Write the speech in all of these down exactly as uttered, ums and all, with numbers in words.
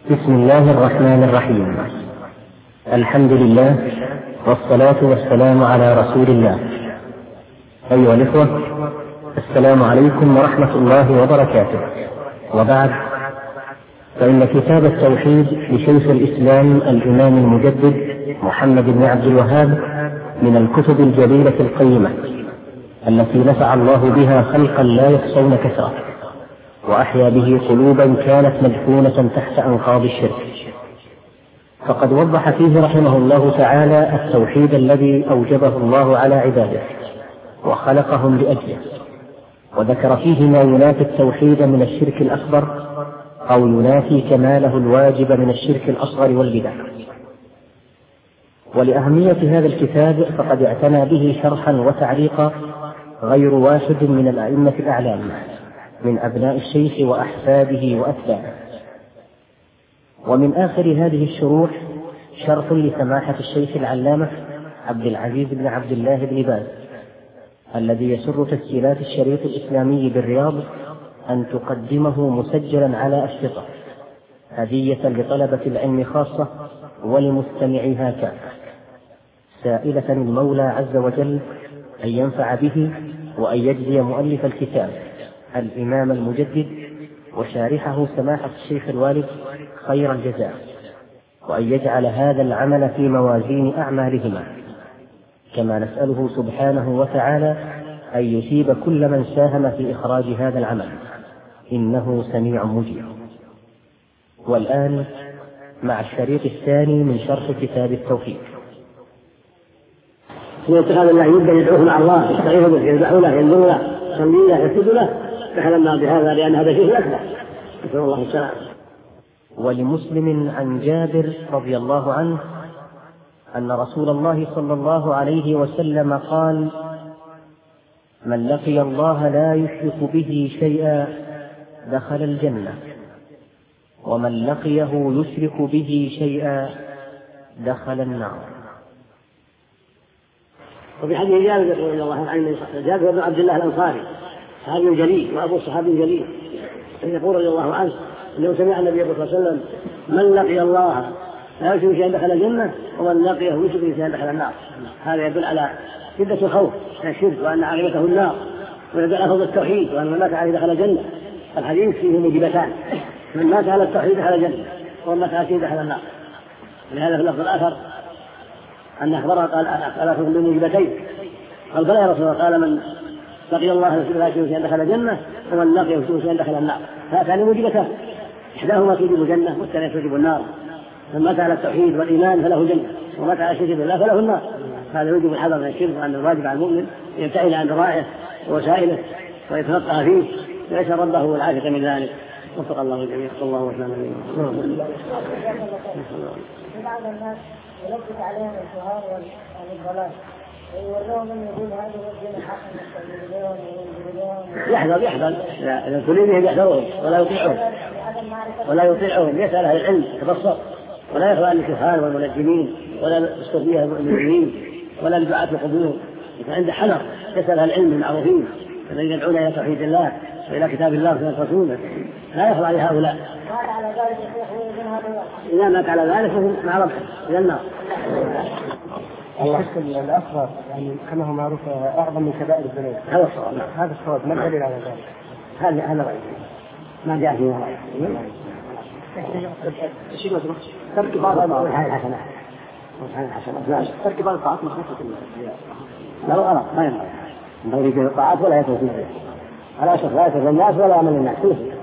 بسم الله الرحمن الرحيم. الحمد لله والصلاة والسلام على رسول الله. أيها الإخوة، السلام عليكم ورحمة الله وبركاته. وبعد، فإن كتاب التوحيد لشيخ الإسلام الإمام المجدد محمد بن عبد الوهاب من الكتب الجليلة القيمة التي نفع الله بها خلقا لا يحصون كثرة، وأحيا به قلوبا كانت مدفونة تحت أنقاض الشرك. فقد وضح فيه رحمه الله تعالى التوحيد الذي أوجبه الله على عباده وخلقهم لأجله، وذكر فيه ما ينافي التوحيد من الشرك الأكبر أو ينافي كماله الواجب من الشرك الأصغر والبدع. ولأهمية هذا الكتاب فقد اعتنى به شرحا وتعليقا غير واحد من الأئمة الأعلام من أبناء الشيخ وأحفاده وأتباعه. ومن آخر هذه الشروح شرح لسماحة الشيخ العلامة عبد العزيز بن عبد الله بن باز، الذي يسر تسجيلات الشريط الإسلامي بالرياض أن تقدمه مسجلا على أشرطة هدية لطلبة العلم خاصة ولمستمعيها كافة، سائلة المولى عز وجل أن ينفع به وأن يجزي مؤلف الكتاب الإمام المجدد وشارحه سماحة الشيخ الوالد خير الجزاء، وأن يجعل هذا العمل في موازين أعمالهما، كما نسأله سبحانه وتعالى أن يثيب كل من ساهم في إخراج هذا العمل، إنه سميع مجيب. والآن مع الشريط الثاني من شرح كتاب التوحيد. اتخاذ الله يبدأ يدعوه مع الله، يستغيث به، يذبح له، ينذر له، يصلي له، يسجد له، دخل النار بهذا لأن هذا شيء أكبر. نسأل الله السلامة. ولمسلم عن جابر رضي الله عنه أن رسول الله صلى الله عليه وسلم قال: من لقي الله لا يشرك به شيئا دخل الجنة، ومن لقيه يشرك به شيئا دخل النار. وفي حديث جابر رضي الله عنه، جابر بن عبد الله الأنصاري صحابي جليل وأبو صحابي جليل، يقول رضي الله عنه أنه سمع النبي صلى الله عليه وسلم: من لقي الله لا يشرك شيئا دخل الجنة، ومن لقيه يشرك شيئا دخل النار. هذا يدل على شدة الخوف من الشرك وأن عاقبته النار، ويدل على فضل التوحيد وأن من مات عليه دخل الجنة. الحديث فيه موجبتان: من مات على التوحيد دخل الجنة، ومن مات على الشرك دخل النار. ولهذا في اللفظ الآخر أن أخبره قال: ألا تكن بموجبتين؟ قال: بلى يا رسول الله. قال: من لقي الله لا يشرك شيئا دخل الجنة، ومن لقيه يشرك شيئا دخل النار. هاتان موجبتان، إحداهما توجب الجنة والثانية توجب النار. من مات على التوحيد والإيمان فله جنة، ومن مات على الشرك بالله فله النار. هذا يوجب الحذر من الشرك، وأن الواجب على المؤمن يبتعد عن ذرائعه ووسائله ويتفقه فيه ويسأل ربه والعافية من ذلك. وفق الله الجميع. صلى الله وسلم عليه وسلم. بعض الناس يلبس عليهم الشهار والضلال ويورون من يقول هذا الرجل حق يستجيبون وينزلون. يحذر يحذر إذا تريدهم يحذرون ولا يطيعون ولا يطيعون يسأل أهل العلم يتبصر، ولا يخضع للكهان والمنجمين ولا الصوفية المؤمنين ولا لدعاة القبور. فعنده حذر يسأل أهل العلم المعروفين الذين يدعون إلى توحيد الله وإلى كتاب الله وسنة رسوله، لا يخضع لهؤلاء. إذا مات على ذلك فهم مع ربه إلى النار. الشرك الأصغر يعني كما هو معروف أعظم من كبائر الذنوب. هذا الصواب. هذا الصواب. ما الدليل على ذلك؟ هذا هذا رأي ما جاء فيه رأي. ترك بعض الحسنات الحسنات ترك بعض الطاعات مخصوصة لا غلط ما ينبغي. ينبغي يجري الطاعات ولا يترك الناس، ولا يشرك لا يترك الناس ولا يعمل الناس.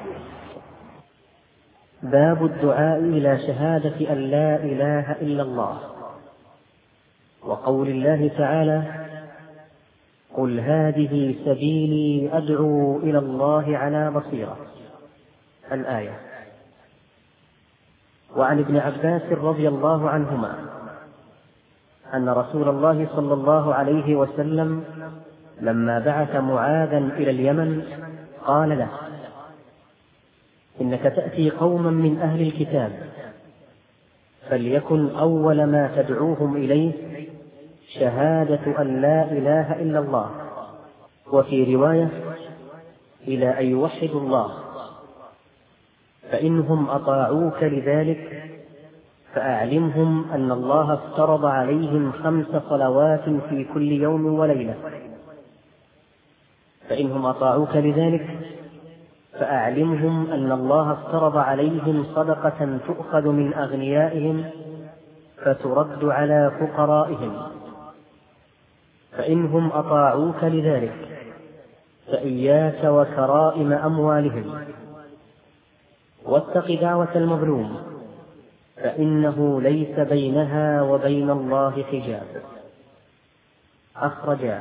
باب الدعاء إلى شهادة أن لا إله إلا الله، وقول الله تعالى: قل هذه سبيلي أدعو إلى الله على بصيرة، الآية. وعن ابن عباس رضي الله عنهما أن رسول الله صلى الله عليه وسلم لما بعث معاذا إلى اليمن قال له: إنك تأتي قوما من أهل الكتاب، فليكن أول ما تدعوهم إليه شهادة أن لا إله إلا الله، وفي رواية إلى أن يوحدوا الله، فإنهم أطاعوك لذلك فأعلمهم أن الله افترض عليهم خمس صلوات في كل يوم وليلة فإنهم أطاعوك لذلك فأعلمهم أن الله افترض عليهم صدقة تؤخذ من أغنيائهم فترد على فقرائهم فإنهم أطاعوك لذلك فإياك وكرائم أموالهم واتق دعوة المظلوم فإنه ليس بينها وبين الله حجاب. أخرجاه.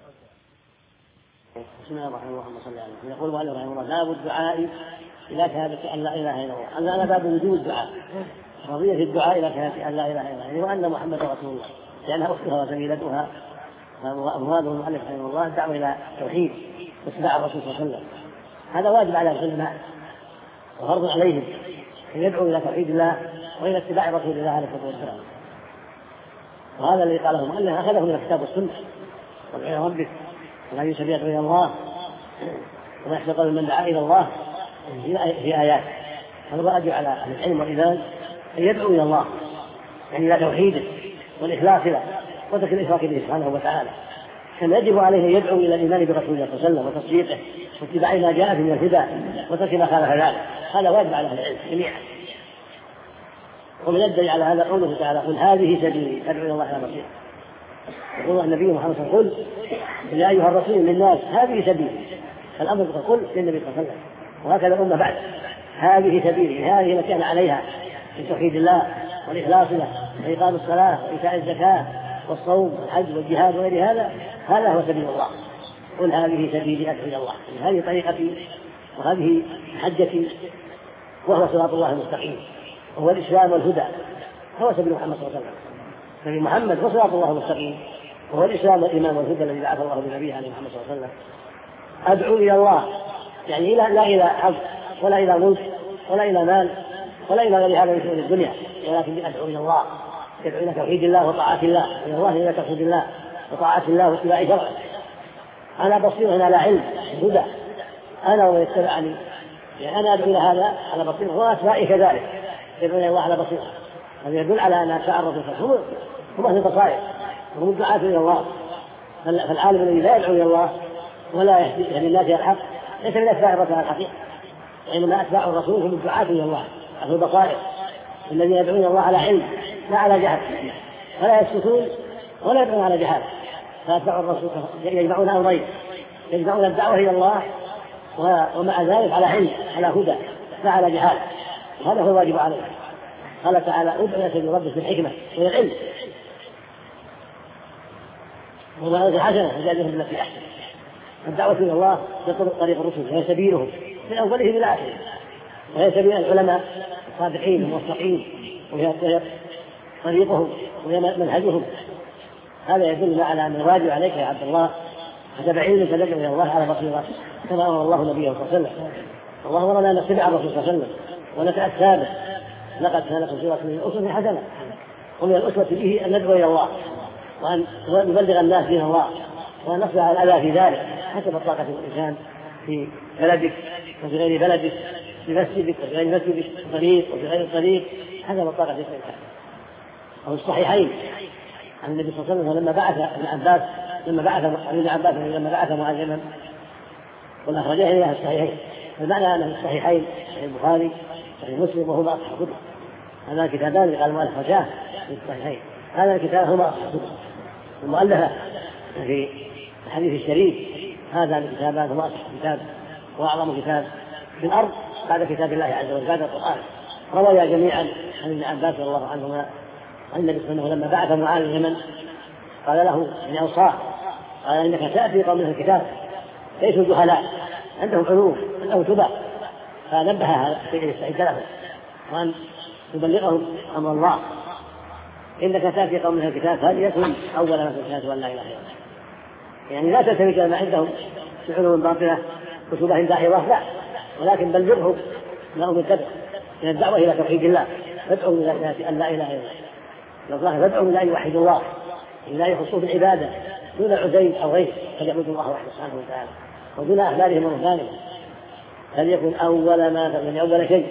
بسم الله الرحمن الرحيم. صلى الله عليه وسلم. يقول مؤلف رحمه الله: باب الدعاء إلى شهادة أن لا إله إلا الله. أنا باب وجوب الدعاء، قضية الدعاء إلى شهادة أن لا إله إلا الله وأن محمد رسول الله، لأنها أختها وزميلتها. مراد المؤلف رحمه الله الدعوة إلى التوحيد واتباع الرسول صلى الله عليه وسلم. هذا واجب على العلماء وفرض عليهم أن يدعوا إلى توحيد الله وإلى اتباع رسول الله عليه الصلاة والسلام. وهذا الذي قاله المؤلف أخذه من الكتاب والسنة: وادع إلى ربك ولا يسبح إلى الله وما يحتقر من دعا إلى الله في آيات. هذا واجب على أهل العلم والإيمان أن يدعوا إلى الله، يعني إلى توحيده والإخلاص له وترك الإشراك به سبحانه وتعالى. كما يجب عليه أن يدعو إلى الإيمان برسول الله صلى الله عليه وسلم وتصديقه واتباع ما جاء من الهدى وترك ما خالف ذلك. هذا واجب على أهل العلم جميعا. ومن يدعي على هذا قوله تعالى: قل هذه سبيلي أدعو إلى الله على بصيرة. يقول النبي محمد صلى الله عليه وسلم: قل يا أيها الرسول للناس هذه سبيلي. الأمر قل للنبي صلى الله عليه وسلم، وهكذا الأمة بعد: هذه سبيلي، هذه التي أنا عليها من توحيد الله والإخلاص له وإقام الصلاة وإيتاء الزكاة والصوم والحج والجهاد وغير هذا، هذا هو سبيل الله. قل هذه سبيلي أدعو إلى الله، هذه طريقتي وهذه حجتي وهو صراط الله المستقيم وهو الإسلام والهدى، هو سبيل محمد صلى الله عليه وسلم. سبيل محمد هو صراط الله المستقيم وهو الإسلام والإيمان والهدى الذي بعث الله بنبيه عليه محمد صلى الله عليه وسلم. أدعو إلى الله يعني لا إلى حظ ولا إلى ملك ولا إلى مال ولا إلى غير هذا من شؤون الدنيا، ولكن أدعو إلى الله، يدعو إلى توحيد الله وطاعة الله، إلى الله إلى توحيد الله وطاعة الله واتباع شرعه. أنا بصير هنا على علم هدى، أنا ومن اتبعني، يعني أنا أدعو إلى هذا على بصيرة وأتباعي كذلك يدعو إلى الله على بصيرة. هذا يدل على أن أتباع الرسول هم هم أهل البصائر وهم الدعاة إلى الله. فالعالم الذي لا يدعو إلى الله ولا يهدي الناس إلى الحق ليس من أتباع الرسول على الحقيقة، وإنما أتباع الرسول هم الدعاة إلى الله أهل البصائر الذين يدعون الله على علم لا على جهل، ولا يسكتون ولا يدعون على جهل. فأتباع الرسول يجمعون أمرين: يجمعون الدعوة إلى الله ومع ذلك على علم على هدى لا على جهال. هذا هو الواجب عليه. قال تعالى: ادع إلى سبيل ربك بالحكمة والعلم وموعظة الحسنة وجادلهم بالتي أحسن. الدعوة إلى الله طريق الرسل وهي سبيلهم من أوله إلى آخره، وهي سبيل العلماء الصادقين الموفقين، وهي طريقهم وهي منهجهم. هذا يدل على أن الواجب عليك يا عبد الله حسب علمك تدعو إلى الله على بصيرة كما أمر الله نبيه صلى الله عليه وسلم. الله أمرنا أن نتبع الرسول صلى الله عليه وسلم ونتأسى به. لقد كان لكم في رسول الله أسوة حسنة، ومن الأسوة به أن ندعو إلى الله وأن نبلغ الناس دين الله وأن نصبر على الأذى في ذلك حسب طاقة الإنسان في بلدك وفي غير بلدك، في مسجدك وفي غير مسجدك، في الطريق وفي غير الطريق، حسب طاقة الإنسان. أو الصحيحين عن النبي صلى الله عليه وسلم لما بعث ابن عباس لما بعث ابن عباس لما بعث معاذ يمن والأخرجاه إلى الصحيحين. فمعنى أن الصحيحين صحيح البخاري صحيح مسلم وهما أصحاب الكتب. هذا الكتابان اللي قال المؤلف رجاه في الصحيحين، هذا الكتاب هما أصحاب الكتب المؤلفة في الحديث الشريف. هذا الكتابان هما أصحاب الكتاب وأعظم كتاب في الأرض بعد كتاب الله عز وجل بعد القرآن. رويا جميعا عن ابن عباس رضي الله عنهما أن النبي صلى الله عليه وسلم لما بعث معاذ اليمن قال له من أوصاه قال: إنك تأتي قوم من الكتاب ليسوا جهلاء عندهم علوم عندهم تبع، فنبه هذا يستعد له وأن يبلغهم أمر الله. إنك تأتي قوم من الكتاب فليكن أول ما في الكتاب وأن لا إله إلا الله. يعني لا تلتفت ما عندهم في علوم باطلة كتبهم داحضة، لا، ولكن بلغهم لهم التبع من الدعوة إلى توحيد الله. فادعوا إلى أن لا إله إلا الله. الله فادعوا إلى أن يوحدوا الله، إلا يخصوه بالعبادة دون عزيز أو غيره، فليعبدوا الله وحده سبحانه وتعالى ودون أهلالهم ورهبانهم. فليكن أول ما يعني أول شيء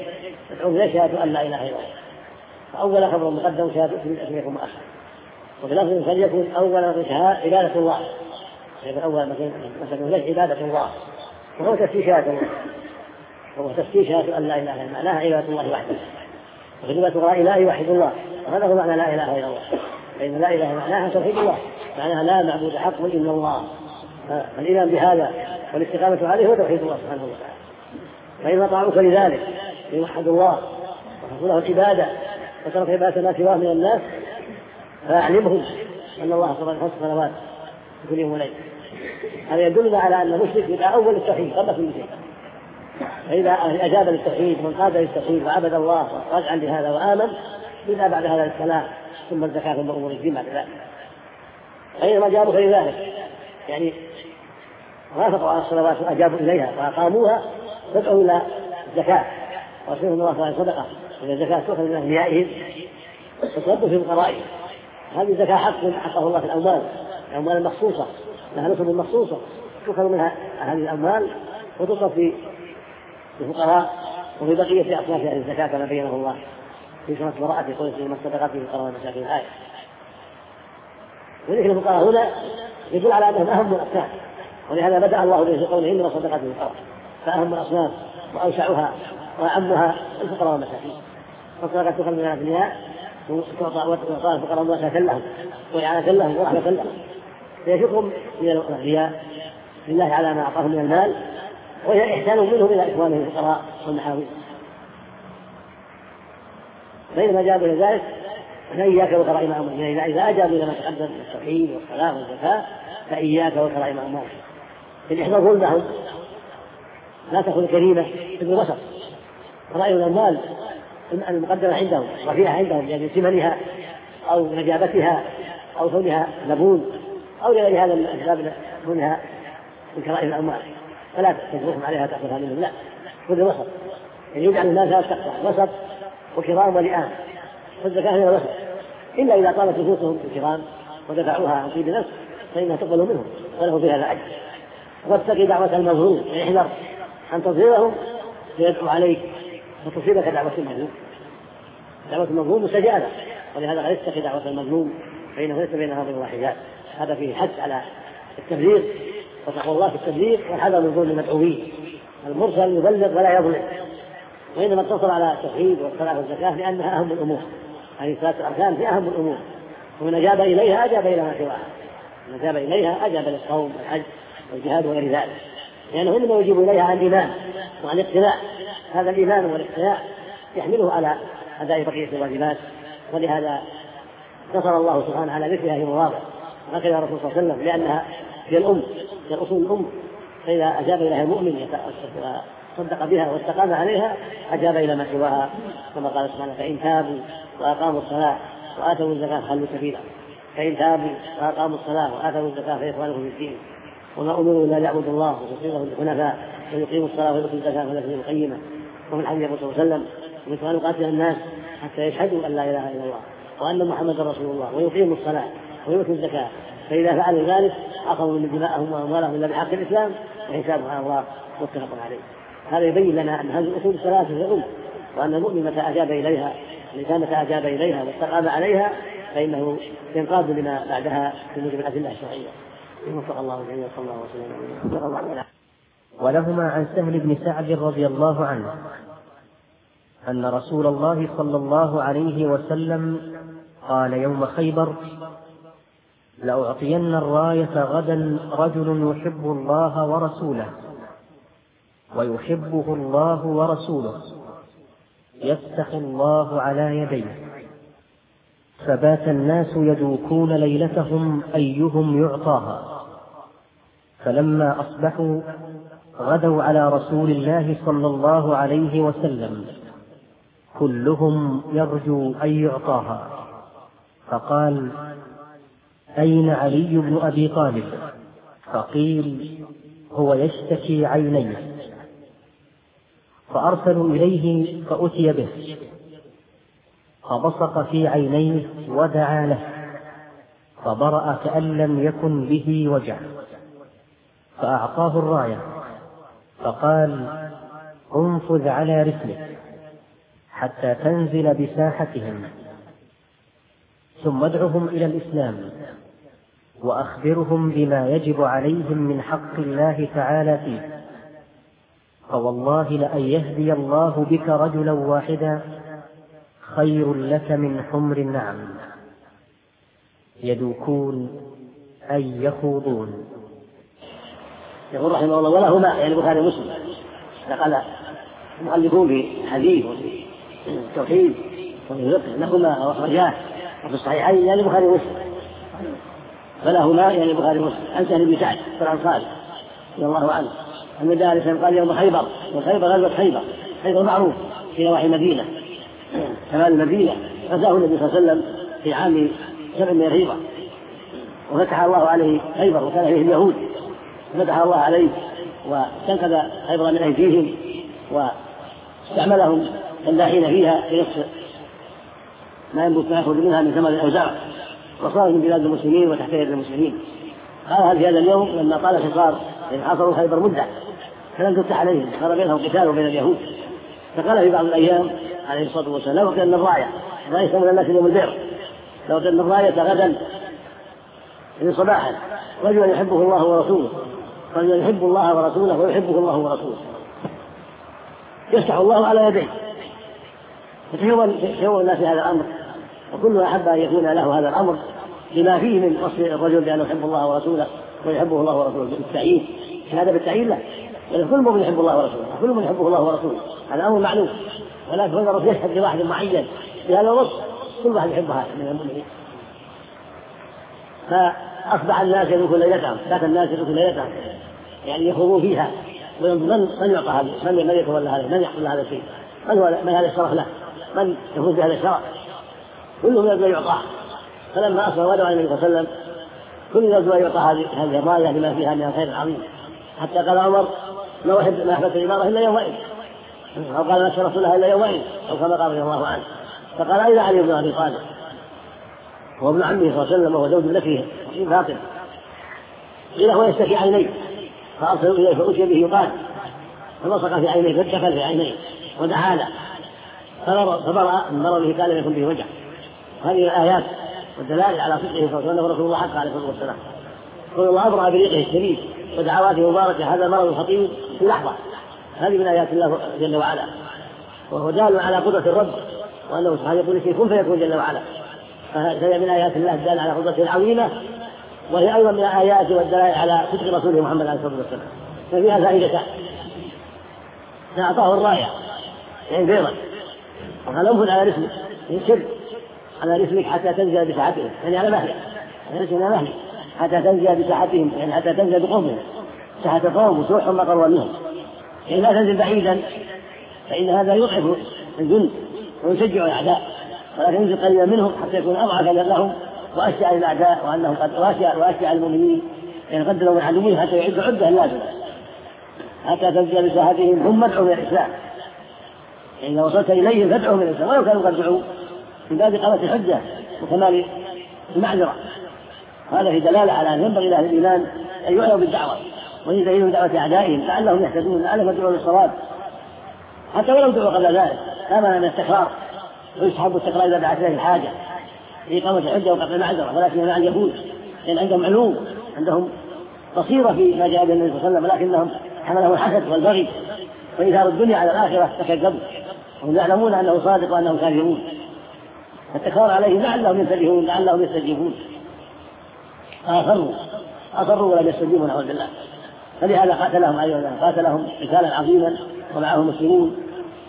تدعون إليه شهادة أن لا إله إلا الله، فأول خبر مقدم شهادة أن يكون مؤخر، وفي لفظ فليكن أول عبادة الله، يعني أول مثلا ليش عبادة الله، وهو تفسير شهادة الله، وهو تفسير شهادة أن لا إله إلا الله، معناها عبادة الله وحده، وفي لغة لا يوحد الله، وهذا هو معنى لا إله إلا الله، فإن لا إله معناها توحيد الله، معناها لا معبود حق إلا الله، فالإيمان بهذا والاستقامة عليه هو توحيد الله سبحانه وتعالى. فإن أطاعوك لذلك يوحد الله وحصل له العبادة وترك عبادة ما سواه من الناس، فأعلمهم أن الله سبحانه خمس صلوات في كل يوم وليلة. هذا يدلنا على أن المشرك يبقى أول التوحيد قبل كل شيء، فإذا أجاب للتوحيد من قاد للتوحيد وعبد الله ورجع لهذا وآمن بدأ بعد هذا السلام ثم الزكاة ثم أمور الدين بعد ذلك. فإنما جابوا لذلك يعني وافقوا على الصلوات وأجابوا إليها وأقاموها، فادعوا إلى الزكاة ورسول الله صلى الله عليه وسلم صدقة، إن الزكاة تؤخذ من أغنيائهم وتصدق في فقرائهم. هذه الزكاة حق حقه الله في الأموال، الأموال المخصوصة لها نسب مخصوصة تؤخذ منها هذه الأموال وتصرف في الفقراء وفي بقية أصناف هذه الزكاة كما بينه الله في سورة براءة يقول في الصدقات في الفقراء والمساكين الآية. وذكر الفقراء هنا يدل على أنهم أهم الأصناف، ولهذا بدأ الله به بقوله إنما الصدقات للفقراء، فأهم الأصناف وأوسعها وأعمها الفقراء والمساكين. فالصدقات تؤخذ من الأغنياء وتعطى الفقراء مؤسسة لهم وإعانة لهم ورحمة لهم، فيشكرهم من الأغنياء لله على ما أعطاهم من المال، وهي إحسان منهم إلى إخوانهم الفقراء والمحاوين. بينما جابوا لذلك فإياك وكرائم أموالهم، إذا أجابوا إلى ما تقدم من التوحيد والصلاة والزكاة فإياك وكرائم أموالهم، الإحضار ظلمهم لا تكون كريمة ابن وسط. كرائم الأموال المقدمة عندهم رفيعة عندهم يعني ثمنها أو نجابتها أو كونها لبون أو لغير هذا من الأسباب منها من كرائم الأموال، فلا تجرهم عليها تأخذها منهم، لا كل وسط، يعني يجعل الناس تقطع وسط وكرام ولئام، فالزكاة هي الوسط، إلا إذا طالت نفوسهم بالكرام ودفعوها عن طيب نفس فإنها تقبل منهم وله فيها العجز. واتقي دعوة المظلوم، احذر أن تظهرهم فيدعو عليك وتصيبك دعوة المظلوم. دعوة المظلوم مستجابة، ولهذا قال اتقي دعوة المظلوم فإنه ليس بينها وبين الله حجاب. هذا فيه حث على التبليغ وتقوى الله في التبليغ والحذر من ظلم المدعوين. المرسل يبلغ ولا يظلم، وإنما اتصل على التوحيد والصلاة والزكاة لأنها أهم الأمور، هذه ثلاث أركان في أهم الأمور، ومن أجاب إليها أجاب إلى ما سواها، من أجاب إليها أجاب للصوم والحج والجهاد وغير ذلك، لأنه إنما يجيب إليها عن الإيمان وعن الاقتناع. هذا الإيمان والاقتناع يحمله على أداء بقية الواجبات، ولهذا نصر الله سبحانه على ذكرها في مواضع هكذا الرسول صلى الله عليه وسلم، لأنها هي الأم، هي الأصول الأم، فإذا أجاب إليها المؤمن صدق بها واستقام عليها أجاب إلى ما سواها، كما قال سبحانه فإن تابوا وأقاموا الصلاة وآتوا الزكاة خلوا سبيلا. فإن تابوا وأقاموا الصلاة وآتوا الزكاة فإخوانهم في الدين، وما أمروا إلا ليعبدوا الله ويخلصوا الحنفاء ويقيموا الصلاة ويؤتوا الزكاة ولا تزيدوا قيمة. ومن الحديث الرسول صلى الله عليه وسلم ومن أن يقاتل الناس حتى يشهدوا أن لا إله إلا الله وأن محمدا رسول الله ويقيموا الصلاة ويؤتوا الزكاة، فإذا فعلوا ذلك أخذوا من دماءهم وأموالهم إلا بحق الإسلام وحسابهم على الله متفق عليه. هذا يبين لنا أن هذه الأصول الثلاثة هي الأم، وأن المؤمن متى أجاب إليها الإنسان متى أجاب إليها واستقام عليها فإنه ينقاد لما بعدها في موجب الأدلة الشرعية. وفق الله جميعا صلى الله وسلم. ولهما عن سهل بن سعد رضي الله عنه أن رسول الله صلى الله عليه وسلم قال يوم خيبر لأعطين الراية غدا رجل يحب الله ورسوله ويحبه الله ورسوله يفتح الله على يديه، فبات الناس يدوكون ليلتهم أيهم يعطاها، فلما أصبحوا غدوا على رسول الله صلى الله عليه وسلم كلهم يرجو أن يعطاها، فقال أين علي بن أبي طالب؟ فقيل هو يشتكي عينيه، فأرسلوا إليه فأتي به فبصق في عينيه ودعا له فبرأ كأن لم يكن به وجع، فأعطاه الراية فقال انفذ على رسلك، حتى تنزل بساحتهم، ثم ادعهم إلى الإسلام وأخبرهم بما يجب عليهم من حق الله تعالى فيه، فوالله لأن يهدي الله بك رجلا واحدا خير لك من حمر النعم، يدوكون أي يخوضون. يقول رحمه الله: ولهما يعني البخاري ومسلم نقل المؤلفون في حديث وفي التوحيد وفي الفقه لهما أخرجاه وفي الصحيحين يعني البخاري ومسلم. فلهما يعني البخاري ومسلم عن سهل بن سعد الأنصاري رضي الله عنه أن النبي عليه الصلاة والسلام قال: يوم خيبر، وخيبر غزوة خيبر، خيبر معروف في نواحي المدينة شمال المدينة، غزاه النبي صلى الله عليه وسلم في عام سبع من الهجرة، وفتح الله عليه خيبر وكان فيه اليهود، فتح الله عليه واستنقذ خيبر من أيديهم واستعملهم فلاحين فيها في نصف ما ينبت ما يخرج منها من ثمر الأوزاع، وصاروا من بلاد المسلمين وتحت يد المسلمين. قال في هذا اليوم لما قال الحصار إن حصروا خيبر مدة فلم تفتح عليهم، صار بينهم قتال وبين اليهود، فقال في بعض الأيام عليه الصلاة والسلام: لو كان الراية رئيس من الناس اليوم البر، لو كان الراية غدا من صباحا رجل يحبه الله ورسوله، رجل يحب الله ورسوله ويحبه الله ورسوله، يفتح الله على يديه، فتشوه الناس هذا الأمر، وكل أحب أن يكون له هذا الأمر لما فيه من وصف الرجل بأنه يحب الله ورسوله ويحبه الله ورسوله بالتعيين، هذا بالتعيين له، لأن كل من يحب الله ورسوله، كل من يحبه الله ورسوله، هذا أمر معلوم، ولا تكون الرسول يشهد لواحد معين بهذا الوصف، كل واحد يحبها من المؤمنين. فأصبح الناس يدركون ليلتهم، ذات الناس يدركون ليلتهم، يعني يخوضون فيها وينظرون من يعطى هذا، من يتولى هذا، من يحصل هذا الشيء، من هو من هذا الشرف له، من يفوز بهذا الشرف، كلهم يرجو يعطاه. فلما أصبح ودعا النبي صلى الله عليه وسلم كل يرجو يعطى هذه الراية لما فيها من الخير العظيم، حتى قال عمر: ما أحب ما أحببت الإمارة إلا يومئذ، أو قال: ما شرفت لها إلا يومئذ، أو كما قال رضي الله عنه. فقال: أين علي بن أبي طالب؟ هو ابن عمه صلى الله عليه وسلم وهو زوج ابنته فاطمة. قيل: هو يشتكي عينيه، فأرسلوا إليه فأتي به يقال، فلصق في عينيه فدخل في عينيه ودعا له فبرأ من مرضه كان يكون به وجع. هذه الآيات والدلائل على صدقه صلى الله عليه وسلم ورسول الله حق عليه الصلاة والسلام. قل الله أبرأ بريقه الشديد ودعواته مباركة، هذا مرض خطير في اللحظة. هذه من آيات الله جل وعلا، وهو دال على قدرة الرب، وأنه سبحانه يقول شيء كن فيكون جل وعلا. فهي من آيات الله الدالة على قدرته العظيمة، وهي أيضا من الآيات والدلائل على صدق رسوله محمد عليه الصلاة والسلام. ففيها فائدتان: أعطاه الراية يعني بيضا، وقال: انفذ على رسلك، يشد على رسلك حتى تنزل بساحتهم، يعني على مهلك، على رسلك على مهلك حتى تنزل بساحتهم، يعني حتى تنزل بقومهم، ساحة القوم وتروحهم ما قروا منهم، يعني لا تنزل بعيدا، فإن هذا يضعف الجند ويشجع الأعداء، ولكن ينزل قليلا منهم حتى يكون أضعف لهم وأشجع للأعداء، وأنهم قد وأشجع المؤمنين، يعني قدروا من عدوهم حتى يعدوا عدة اللازمة حتى تنزل بساحتهم. هم مدعوا من الإسلام، يعني لو وصلت إليهم فادعوا من الإسلام ولو كانوا قد دعوا من باب قامة الحجة وكمال المعذرة. هذا في دلالة على أن ينبغي لأهل الإيمان أن يعلموا بالدعوة ويزينوا دعوة أعدائهم لعلهم يهتدون، لعلهم يدعون للصواب حتى ولو دعوا قبل ذلك، لا مانع من الاستقرار، ويسحب الاستقرار إذا دعت إليه الحاجة في قامة الحجة وقطع المعذرة، ولكن مع اليهود لأن عندهم علوم، عندهم بصيرة في ما جاء به النبي صلى الله عليه وسلم، ولكنهم حملهم الحسد والبغي وإيثار الدنيا على الآخرة فكذبوا، وهم يعلمون أنه صادق وأنهم كاذبون، فالتكرار عليهم لعلهم ينتبهون لعلهم يستجيبون، فأصروا أصروا ولم يستجيبوا نعوذ بالله. فلهذا قاتلهم أيضا، قاتلهم قتالا عظيما ومعهم مسلمون،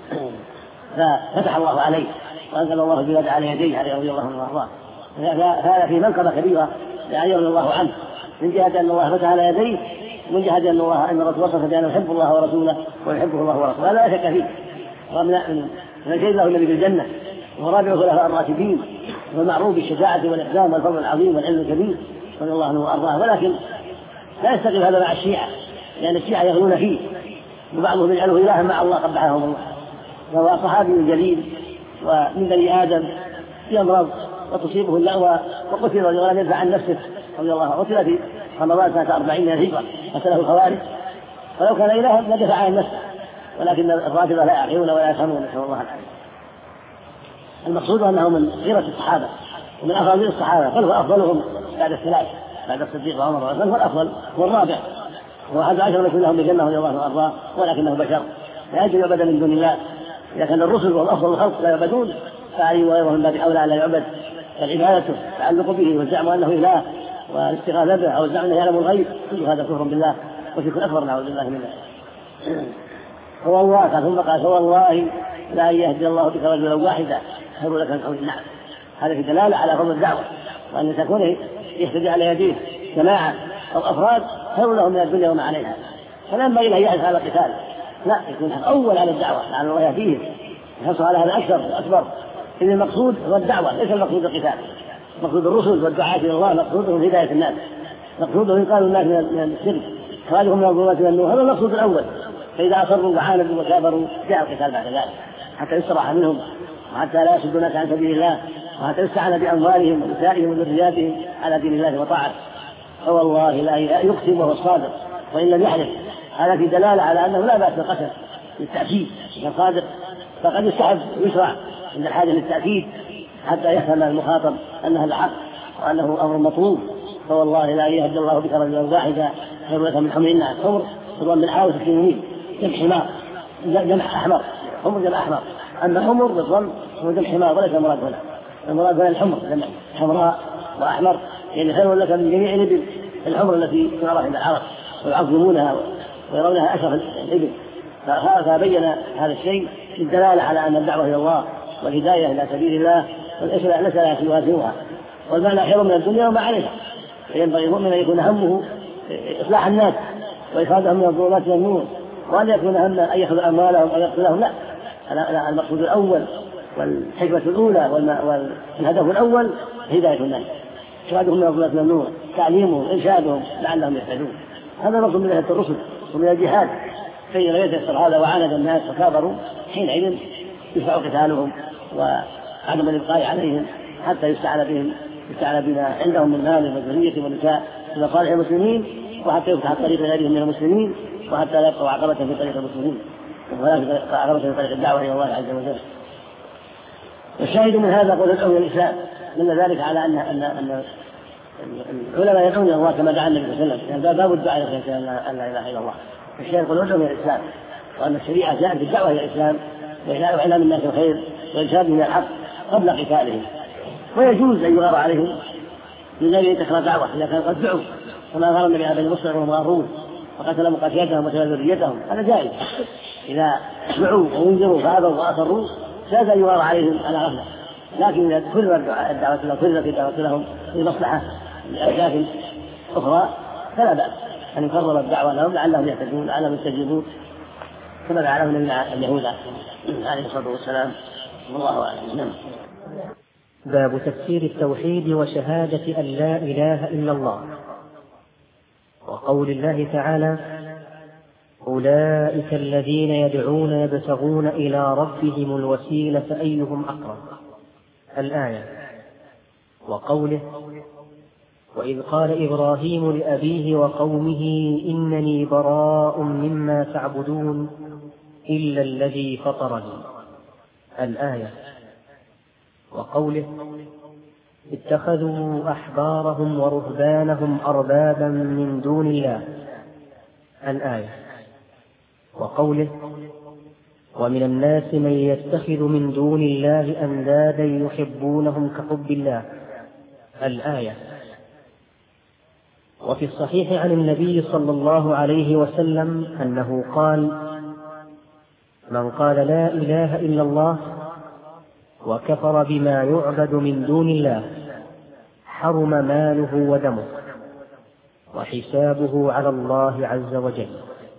ففتح الله عليه وأنزل الله الجلاد على يديه عليه رضي الله عنه وأرضاه. هذا في منقبة كبيرة لعلي رضي الله عنه، من جهة أن الله فتح على يديه، ومن جهة أن الله أن الرسول وصف بأنه يحب الله ورسوله ويحبه الله ورسوله، هذا لا شك فيه. ومن شهد له النبي بالجنة، ورابع خلفاء الراشدين، والمعروف بالشجاعة والإحسان والفضل العظيم والعلم الكبير رضي الله عنه وأرضاه. ولكن لا يستقيم هذا مع الشيعة، لأن الشيعة يغلون فيه، وبعضهم يجعله إلها مع الله قبحهم الله. فهو صحابي جليل ومن بني آدم يمرض وتصيبه اللأوى وقتل ولم يدفع عن نفسه رضي الله عنه، قتل في رمضان سنة أربعين من الهجرة، قتله الخوارج، فلو كان إلها لدفع عن نفسه، ولكن الرافضة لا يعقلون ولا يفهمون، نسأل الله العافية. المقصود أنه من خيرة الصحابة ومن أفاضل الصحابة، بل هو أفضلهم بعد الثلاث، بعد الصديق وعمر وعثمان، هو الأفضل والرابع، وهذا عشر من كلهم بالجنة رضي الله عنه وأرضاه، ولكنه بشر لا يجب يعبد من دون الله. إذا كان الرسل وهم أفضل الخلق لا يعبدون، فعلي وغيرهم من باب أولى لا يعبد، فالعبادة التعلق به والزعم أنه إله والاستغاثة به أو الزعم أنه يعلم الغيب، كل هذا كفر بالله وشرك أكبر نعوذ بالله منه. هو الله ثم قال هو الله لا يهدي الله بك رجلا واحدا خير لك من حمر النعم. هذا في دلالة على فضل الدعوة، وأن تكون يهتدي على يديه جماعة أو أفراد خير لهم من الدنيا وما عليها، فلا ينبغي له يحرص على القتال، لا، يكون أول على الدعوة لعل الله يهديه، يحرص على هذا أكثر أكبر. إذا المقصود هو الدعوة ليس المقصود القتال. مقصود الرسل والدعاة إلى الله مقصودهم هداية الناس، مقصودهم إنقاذ الناس من الشرك، إخراجهم من الظلمات إلى النور، هذا المقصود الأول. فإذا أصروا وعاندوا وكابروا جاء القتال بعد ذلك حتى يصرح منهم، وحتى لا يصدوا الناس عن سبيل الله، وحتى يستعان بأموالهم ونسائهم وذرياتهم على دين الله وطاعته. فوالله لا يقسم وهو الصادق وإن لم يحلف. هذا في دلالة على أنه لا بأس بالقسم للتأكيد، إذا صادق فقد يستحب ويشرع عند الحاجة للتأكيد حتى يفهم المخاطب أنها الحق وأنه أمر مطلوب. فوالله لا يهدي الله بك رجلا واحدا خير لك من حمر النعم. حمر تضم بالحاء وتسكين جمع حمار، جمع أحمر، حمر جمع أحمر. أما حمر بالضم هو جمع حمار وليس المراد هنا، المراد هنا الحمر جمع حمراء وأحمر، يعني خير لك من جميع الإبل الحمر التي ترى عند العرب ويعظمونها ويرونها أشرف الإبل. فبين هذا الشيء للدلالة على أن الدعوة إلى الله والهداية إلى سبيل الله والإسلام ليس لها سوى، والمعنى خير من الدنيا وما عليها. فينبغي المؤمن أن يكون همه إصلاح الناس وإخراجهم من الظلمات إلى النور، وأن يكون همه أن يأخذ أموالهم أو يقتلهم، لا، المقصود الأول والحكمة الأولى والهدف الأول هداية الناس، إخراجهم من الظلمات إلى النور، تعليمهم، إرشادهم لعلهم يهتدون. هذا المقصود من الرسل ومن الجهاد. فإذا يتيسر هذا وعاند الناس وكابروا حينئذ يشرع قتالهم وعدم الإبقاء عليهم حتى يستعان بهم يستعان بما عندهم من مال وذرية ونساء إلى صالح المسلمين، وحتى يفتح الطريق غيرهم من المسلمين، وحتى لا يبقوا عقبة في طريق المسلمين ولا يبقى عقبة في طريق الدعوة إلى الله عز وجل. والشاهد من هذا قول الأول الإسلام، من ذلك على أن أن أن العلماء يدعون الله كما دعا النبي صلى الله عليه وسلم، هذا باب الدعاء إلى أن لا إله إلا الله. الشيء يقول العلم هي الإسلام، وأن الشريعة جاءت بالدعوة إلى الإسلام وإعلام الناس الخير وإرشادهم إلى الحق قبل قتالهم. ويجوز أن يغار عليهم من غير أن تكره دعوة إذا كان قد دعوا، كما غار النبي على بني مصر وهم غارون وقتل مقاتلتهم وقتل ذريتهم، هذا جائز. إذا دعوا وانذروا فأبوا وأصروا جاز أن يغار عليهم على غفلة، لكن إذا كرر الدعوة لهم كررت الدعوة لهم لمصلحة لأهداف أخرى فلا بأس أن يكرر الدعوة لهم لعلهم يهتدون لعلهم يستجيبون كما فعله النبي اليهود عليه الصلاة والسلام. والله أعلم. باب تفسير التوحيد وشهادة أن لا إله إلا الله، وقول الله تعالى: أولئك الذين يدعون يبتغون إلى ربهم الوسيلة أيهم أقرب، الآية. وقوله: وإذ قال إبراهيم لأبيه وقومه إنني براء مما تعبدون إلا الذي فطرني، الآية. وقوله: اتخذوا أحبارهم ورهبانهم أربابا من دون الله، الآية. وقوله: ومن الناس من يتخذ من دون الله أندادا يحبونهم كحب الله، الآية. وفي الصحيح عن النبي صلى الله عليه وسلم أنه قال: من قال لا إله إلا الله وكفر بما يعبد من دون الله حرم ماله ودمه وحسابه على الله عز وجل.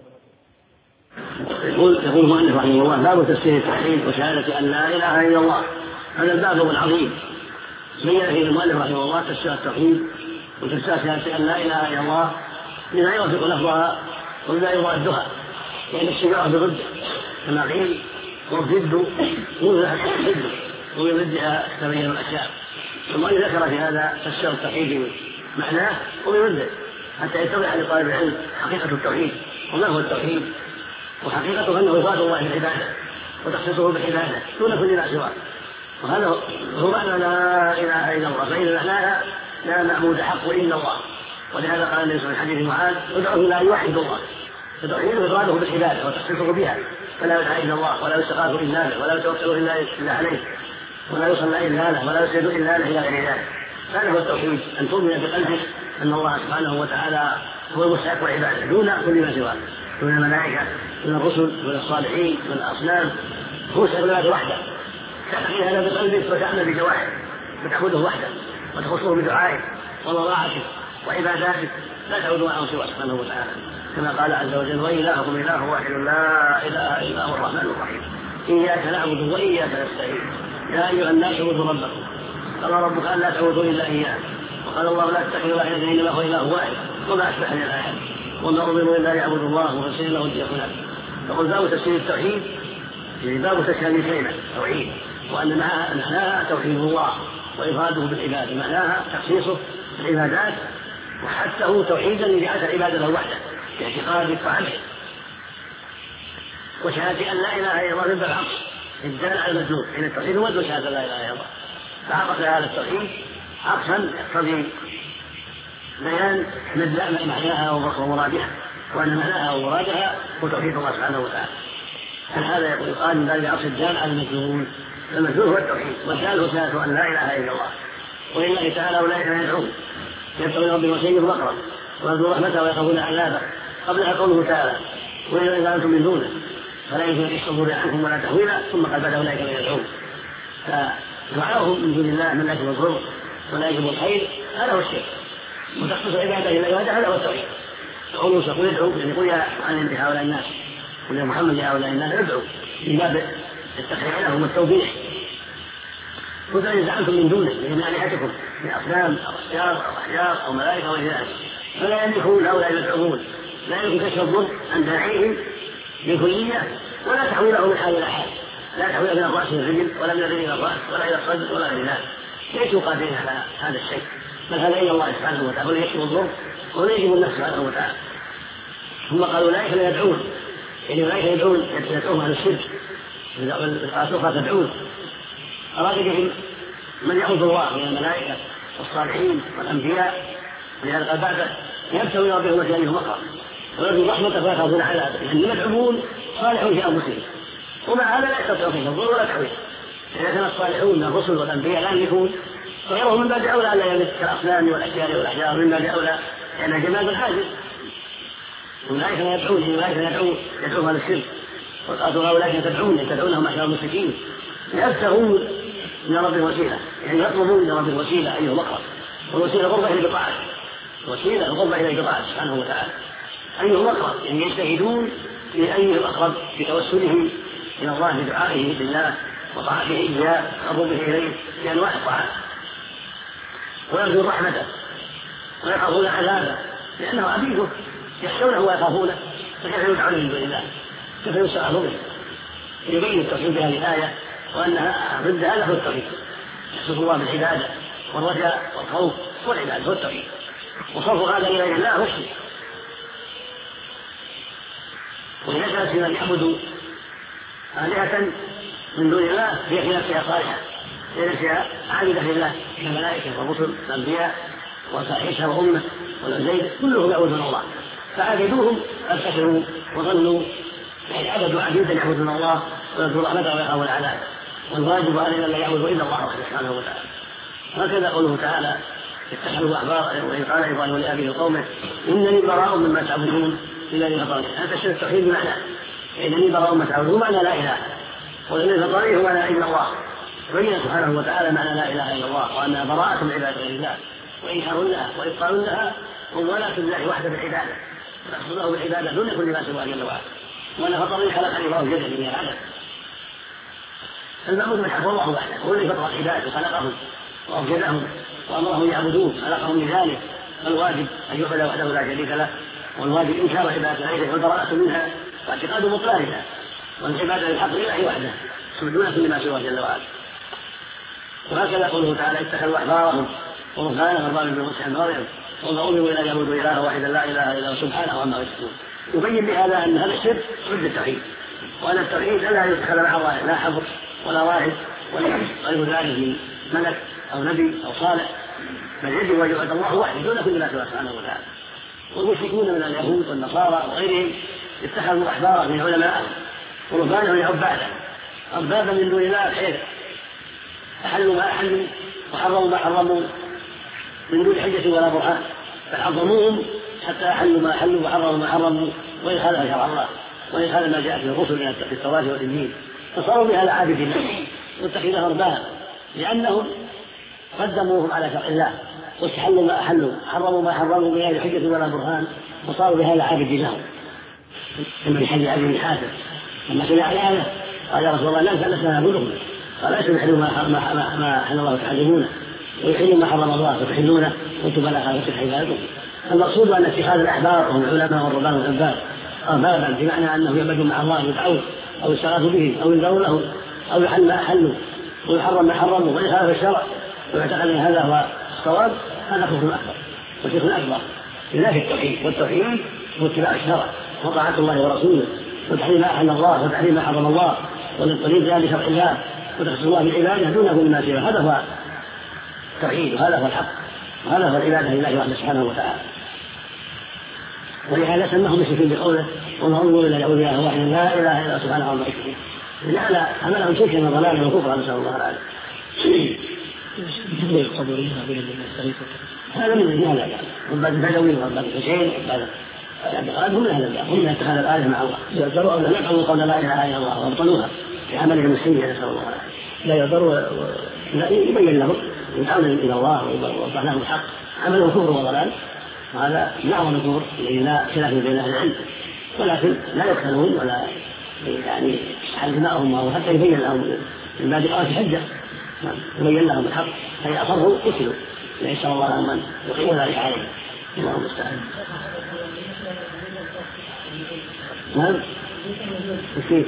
يقول يقول المؤلف رحمه الله: باب تفسير التوحيد وشهادة أن لا إله إلا الله. هذا الباب العظيم بين فيه المؤلف رحمه الله تفسير التوحيد وتفسير شهادة أن لا إله إلا الله بما يوافق لفظها وبما يضادها، يعني الشجاعة بضده كما قيل: والضد يوضح الضد وبضدها تبين الأشياء. ثم ذكر في هذا تفسير التوحيد معناه وبضده حتى يتضح لطالب العلم حقيقة التوحيد وما هو التوحيد، وحقيقته أنه إفراد الله بالعبادة وتخصيصه بالعبادة دون كل ما سواه، وهذا هو معنى لا إله إلا الله، فإن معناها لا معبود حق إلا الله. ولهذا قال النبي صلى الله عليه وسلم في الحديث معاذ: ادعوه لا يوحد الله، فتوحيده إفراده بالعبادة وتخصيصه بها، فلا يدعى إلا الله ولا يستغاث إلا له ولا يتوكل إلا عليه ولا يصلى إلا له ولا يسجد إلا له إلى غير ذلك. هذا هو التوحيد، أن تؤمن بقلبك أن الله سبحانه وتعالى هو المستحق والعبادة دون كل ما سواه، دون الملائكة دون الرسل دون الصالحين دون الأصنام، هو مستحق العبادة وحده. تحقيق هذا بقلبك وتعمل بجوارحك وتعبده وحده وتخصه بدعائك ومراعتك وعباداتك، لا تعود معه سواه سبحانه وتعالى، كما قال عز وجل: وإلهكم إله واحد لا إله إلا هو الرحمن الرحيم إياك نعبد وإياك نستعين يا أيها الناس اعبدوا ربكم قال ربك أن لا تعبدوا إلا إياه وقال الله: لا تتخذوا إلها إلا هو إله واحد وما أشبه من الآيات وما أمروا إلا ليعبدوا الله مخلصين له الدين حنفاء. فقل باب تفسير التوحيد يعني باب تشهد كلمة توحيد، وأن معناها توحيد الله وإفراده بالعبادة، معناها تخصيصه بالعبادات وحثه توحيدا لجعل العبادة له وحده باعتقادك وعملك، وشهادة أن لا إله إلا الله من باب العقل الدال على المدلول، إن التوحيد هو مدلول شهادة لا إله إلا الله، فعقد هذا التوحيد عقلا يقتضي بيان معناها ومرادها، وأن معناها ومرادها هو توحيد الله سبحانه وتعالى. هذا يقول قال من باب العقل الدال على المدلول، المدلول هو التوحيد، والدال هو شهادة أن لا إله إلا الله. ولله تعالى أولئك يدعون يبتغون ربهم وسيهم مقرب ويرجون رحمته ويخافون عذابه، قبلها قوله تعالى: وإذا أنتم من دونه فلا يمكن كشف الضر عنكم ولا تحويلا، ثم قال بعد أولئك من يدعون. فدعاؤهم من دون الله من لا يجب الضر ولا يجب الخير هذا هو الشرك، وتخصص العبادة إلى العبادة هذا هو التوحيد. قوله سقول ادعوا يعني قل يا عن هؤلاء الناس، قل يا محمد يا هؤلاء الناس ادعوا، من باب التخيير لهم التوضيح. قل إن زعمتم من دونه من آلهتكم من أصنام أو أشجار أو أحجار أو ملائكة وغير ذلك فلا يملكون هؤلاء يدعون، لا يملك كشف الضر عن داعيهم بالكلية ولا تحويله من حال إلى حال، لا تحويله من الرأس إلى الرجل ولا من الرجل إلى الرأس ولا إلى الصدر ولا غير ذلك، ليسوا قادرين على هذا الشيء، بل هذا إلى الله سبحانه وتعالى، ولا يكشف الضر ولا يجب النفس سبحانه وتعالى. ثم قالوا أولئك لا يدعون، يعني أولئك يدعون يدعون على الشرك، والآخرة تدعون أراد بهم من يعبد الله من الملائكة والصالحين والأنبياء، ولهذا قال بعده: يبتغون ربهم وسيهم مقرب ويرجون رحمته ويخافون عذابه، يعني المدعوون صالحون في أنفسهم، ومع هذا لا يستطيعون كشف الضر ولا تحويله. إذا كان الصالحون من الرسل والأنبياء لا يملكون، فغيرهم من باب أولى أن لا يملك كالأصنام والأشجار والأحجار، من باب أولى لأن الجمال الحاجز. أولئك يدعون أولئك يدعون يدعون على الشرك، وقالوا أولئك تدعون تدعونهم معشر المشركين يبتغون من رب الوسيلة، يعني يطلبون من رب الوسيلة أيه مقرب، والوسيلة قرب إلى بطاعته، وسيلة قرب إلى بطاعته سبحانه وتعالى، أيه مقرب يعني يجتهدون في أيه الأقرب في توسلهم إلى الله بدعائه بالله وطاعته إياه وقربه إليه بأنواع الطاعات، ويرجون رحمته ويخافون عذابه لأنه عبيده يخشونه ويخافونه، فكيف يدعون من دون الله؟ كيف يستغاث به؟ يبين التوحيد بهذه الآية وأنها ضد هذا هو التوحيد، يحسس الله بالعبادة والرجاء والخوف والعبادة هو التوحيد، وصرف هذا إلى غير الله هو الشرك. وإذا كانت من يعبدوا آلهة من دون الله هي في نفسها صالحة، في نفسها عابدة لله كالملائكة والرسل والأنبياء وعيسى وأمه والعزيز كلهم يعبدون الله، فعبدوهم فارتكبوا وظنوا يعني عبدوا عبيدا يعبدون الله ويرجون رحمته ويخافون عذابه، والواجب علينا لا يعبدوا الا الله سبحانه وتعالى. هكذا قوله تعالى: اتخذوا احبارا، وإذ قال ابراهيم لابيه وقومه انني براء مما تعبدون الا الذي فطرني. هذا الشيء التوحيد بمعنى انني براء مما تعبدون معنى لا اله، والذي فطرني هو لا الا الله. بين سبحانه وتعالى معنى لا اله الا الله، وانها براءة من عباده غير الله وانكار لها وابطال لها وولاة الله وحده بالعباده، وتقصده بالعباده دون كل ما سواه جل وعلا، وأن فطرني خلقني الله جدا من العدد. المعبود من حفظ الله وحده، هو الذي فطر العباد وخلقهم وأوجدهم وأمرهم يعبدوه، خلقهم لذلك، فالواجب أن يعبد وحده لا شريك له، والواجب إنكار عبادة غيره والبراءة منها واعتقاد بطلانها، والعبادة للحق لله وحده دون كل ما سواه جل وعلا. وهكذا قوله تعالى: اتخذوا أحبارهم ورهبانهم أربابا من مسح مريم وما أمروا إلا يعبدوا إلها واحدا لا إله إلا هو سبحانه عما يشركون. يبين بهذا أن هذا الشرك ضد التوحيد، وأن التوحيد لا يدخل مع الله لا حفظ ولا واحد غير ذلك من ملك أو نبي أو صالح، بل يجب أن يعبد الله وحده دون كل ما سواه سبحانه وتعالى. والمشركون من اليهود والنصارى وغيرهم اتخذوا أحبارا من علمائهم ورهبانهم لعبادهم أربابا من دون الله بحيث أحلوا ما أحلوا وحرموا ما حرموا من دون حجة ولا برهان، بل عظموهم حتى أحلوا ما أحلوا وحرموا ما حرموا وإن خالف شرع الله وإن خالف ما جاء في الرسل من التوراة والإنجيل، فصاروا بها لعابد الله واتخذوها أربابا لأنهم قدموهم على شرع الله واستحلوا ما أحلوا حرموا ما حرموا من غير حجة ولا برهان وصاروا بها لعابد لهم. كما في حديث عدي بن حاتم لما سمع الآية قال يا رسول الله لا لسنا نعبدهم، قال ليس يحلوا ما حل الله تحرمونه ويحلوا ما حرم الله وتحلونه وانتم بلا خالق عبادكم. المقصود أن اتخاذ الأحبار وهم العلماء والرهبان والعباد أربابا بمعنى أنه يعبدون مع الله يدعون أو يستغاثوا به أو ينذروا له أو يحل ما أحلوا ويحرم ما حرموا ويخالف الشرع ويعتقد أن هذا هو الصواب، هذا كفر أكبر وشرك أكبر. لذلك التوحيد والتوحيد واتباع الشرع وطاعة الله ورسوله وتحريم ما أحل الله وتحريم ما حرم الله والانقياد لشرع الله وتخصيص الله بالعبادة دون كل ما سواه، هذا هو التوحيد وهذا هو الحق وهذا هو العبادة لله وحده سبحانه وتعالى. ولهذا سماهم مشركين بقوله وما أمروا إلا ليعبدوا إلها واحدا لا إله إلا سبحانه وتعالى لأن عملهم شركا وضلالا وكفرا نسأل الله العافية. هذا من الجهل يعني وبعد البدوي وبعد الحسين وبعد الأعراب هم من أهل الله هم من اتخاذ الآلهة مع الله يقدروا أو لا يقولوا قول لا إله إلا الله وابطلوها بعملهم السيء نسأل الله العافية. لا يقدروا لا يبين لهم يدعون إلى الله ويوضح لهم الحق عملهم كفر وضلال وهذا نعم الكفر الذي لا خلاف بين أهل العلم، ولكن لا يقتلون ولا يعني يستحل دماءهم أو حتى يبين لهم من بعد قراءة الحجة يبين لهم الحق فإذا أصروا قتلوا ليس الله لهم من يقيم ذلك عليه. اللهم المستعان. نعم كيف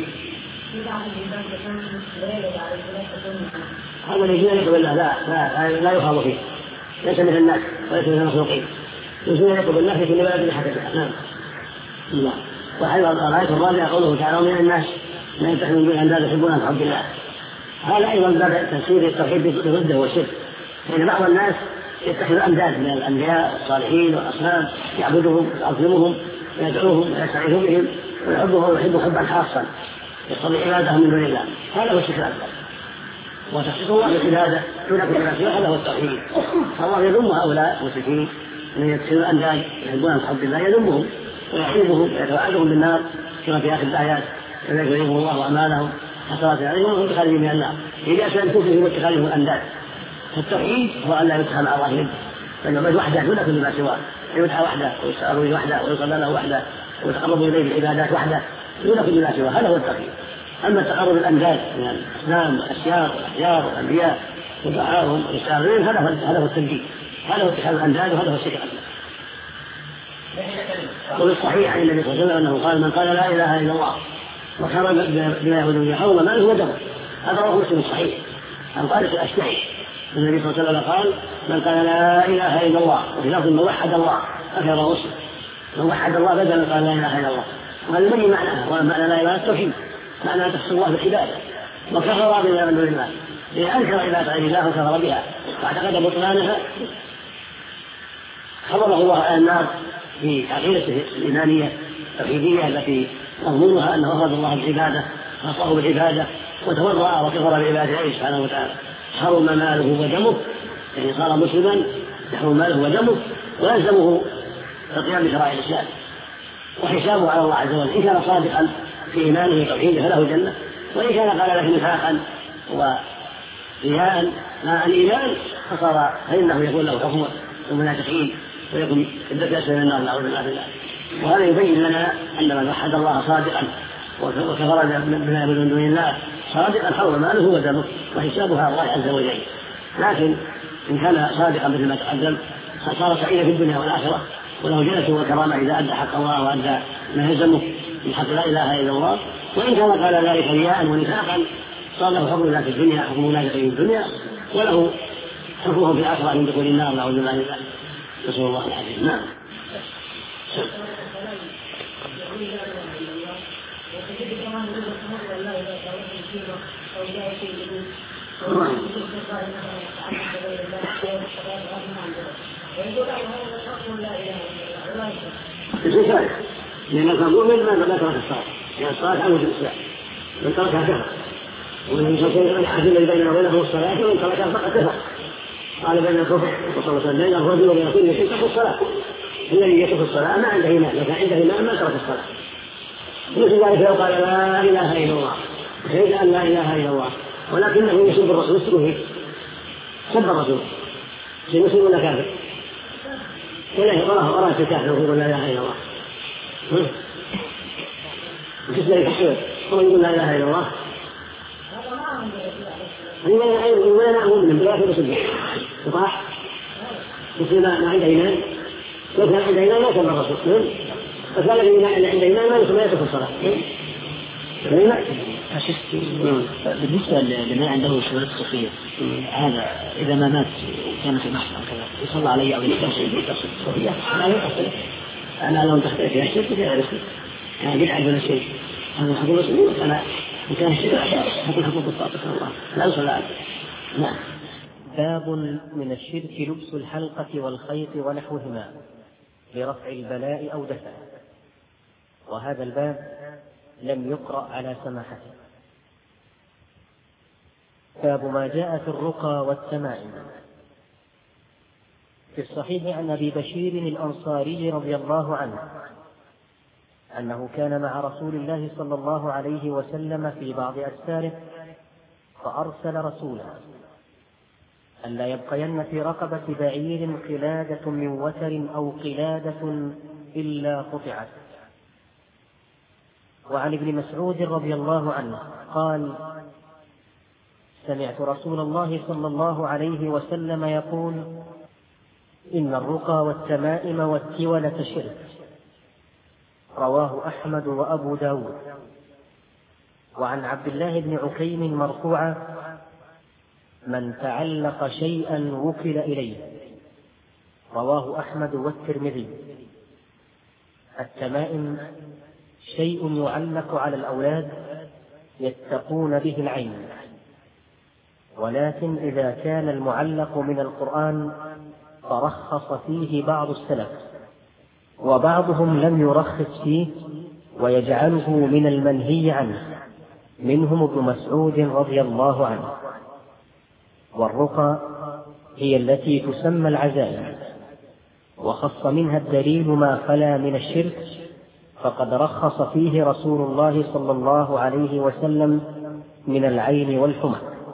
هذا الذي لا يقبل الله لا لا, لا يخاض فيه ليس مثل الناس وليس مثل المخلوقين يجوز يقبل الله في كل بلد حسب. نعم الله. وأيضا الآية الرابعة قوله تعالى من الناس من يتخذ من دون أنداد يحبون أن حب الله، هذا أيضا باب تفسير التوحيد ضده والشرك، لأن بعض الناس يتخذ أنداد من الأنبياء الصالحين والأصنام يعبدهم ويعظمهم ويدعوهم ويستعيذ بهم ويحبهم ويحب حبا خاصا يقتضي عبادهم من دون الله، هذا هو الشرك الأكبر. وتخصيص الله بالعبادة دون كل ما سواه هذا هو التوحيد. فالله يذم هؤلاء المشركين من يتخذون أنداد يحبون أن حب الله، يذمهم ويحبهم ويتوعدهم بالنار كما في آخر الآيات كذلك يريهم الله أعمالهم حسرات عليهم وهم بخارجهم من النار. إذا كان كفرهم واتخاذهم الأنداد فالتوحيد هو أن لا يدخل مع الله ند بل يعبد وحده دون كل ما سواه، يدعى وحده ويسأل به وحده ويصلى له وحده ويتقرب إليه بالعبادات وحده دون كل ما سواه، هذا هو التوحيد. أما تقرب الأنداد من الأصنام والأشجار والأحجار والأنبياء ودعاهم ويسألون هذا هو التنجيل، هذا هو اتخاذ الأنداد وهذا هو الشرك الأكبر. وفي الصحيح عن النبي صلى الله عليه وسلم أنه قال من قال لا إله إلا الله وكفر بما يعبدون به حرم ماله ودمه، هذا رواه مسلم الصحيح عن طارق الأشجعي النبي صلى الله عليه وسلم قال من قال لا إله إلا الله وفي لفظ من وحد الله، هكذا رواه مسلم من وحد الله بدل من قال لا إله إلا الله، وهذا يبين معناها ومعنى لا إله التوحيد معنى أن تخص الله بالعبادة وكفر بما من دون الله إذا أنكر عبادة غير الله وكفر بها واعتقد بطلانها حرمه الله على النار في عقيدته الإيمانية التوحيدية التي مضمونها أنه أفرد الله بالعبادة وخصه بالعبادة وتورع وكفر بعبادة الله سبحانه وتعالى، حرم ماله ودمه يعني صار مسلما يحرم ماله ودمه ويلزمه القيام بشرائع الإسلام وحسابه على الله عز وجل إن كان صادقا في إيمانه وتوحيده فله جنة، وإن كان قال لك نفاقا ورياء مع الإيمان فصار فإنه يكون له حكم المنافقين ويكون الدفع أسفل من النار نعوذ بالله. وهذا يبين لنا أن من وحد الله صادقا وكفر بما يعبد من دون الله صادقا حرم ماله ودمه وحسابه على الله عز وجل. لكن إن كان صادقا مثل ما تقدم صار سعيدا في الدنيا والآخرة وله جنة وكرامة إذا أدى حق الله وأدى ما يلزمه من حق لا إله إلا الله، وإن كان قال ذلك رياء ونفاقا صار له حكم ذلك في الدنيا حكم منافقين في الدنيا وله حكمه في الآخرة من دخول النار نعوذ بالله من ذلك. نسأل الله العافية. نعم. لأن تقول من ما ترك الصلاة، لأن الصلاة عمود الإسلام، من تركها كفر، ومن شيء الحد الذي بيننا وبينه الصلاة، ومن تركها فقط كفر. قال بين الكفر وصلاة الليل الرجل وبين كل شيء ترك الصلاة. الذي يترك الصلاة ما عنده إيمان، لو كان عنده إيمان ما ترك الصلاة. مثل ذلك لو قال لا إله إلا الله، وشهد أن لا إله إلا الله، ولكنه يسب الرسول، يسبه سب الرسول، شيء مسلم ولا كافر؟ ولا وراه وراه الكافر يقول لا إله إلا الله. كيف لا يكفر؟ هو يقول لا إله إلا الله. ولا نعلم من بلا في رسول صح؟ مثل ما عنده إيمان، لو كان عنده إيمان ما سب الرسول، فقال الذي عنده إيمان ما يسمى يترك الصلاة. بالنسبة لمن عنده شبهات صوفية، هذا إذا ما مات وكان في محفل كذا يصلى عليه أو يستغفر صوفية؟ لا يقصد. أنا لو تختلف فيها الشرك فيها رزق. أنا بدعة ولا شيء. أنا حقول مسلمين أنا إن كان الشرك حقول حقوق الطاقة الله لا يصلى عليه. نعم. باب من الشرك لبس الحلقة والخيط ونحوهما لرفع البلاء أو دفعه. وهذا الباب لم يقرأ على سماحته. باب ما جاء في الرقى والتمائم. في الصحيح عن أبي بشير الأنصاري رضي الله عنه أنه كان مع رسول الله صلى الله عليه وسلم في بعض أسفاره، فأرسل رسولا ألا يبقين في رقبة بعير قلادة من وتر أو قلادة إلا قطعت. وعن ابن مسعود رضي الله عنه قال: سمعت رسول الله صلى الله عليه وسلم يقول: إن الرقى والتمائم والتولة شرك. رواه أحمد وأبو داود. وعن عبد الله بن عكيم مرفوعا: من تعلق شيئا وكل إليه. رواه أحمد والترمذي. التمائم شيء يعلق على الأولاد يتقون به العين، ولكن إذا كان المعلق من القرآن فرخص فيه بعض السلف، وبعضهم لم يرخص فيه ويجعله من المنهي عنه، منهم ابن مسعود رضي الله عنه. والرقى هي التي تسمى العزائم، وخص منها الدليل ما خلا من الشرك، فقد رخص فيه رسول الله صلى الله عليه وسلم من العين والحمى.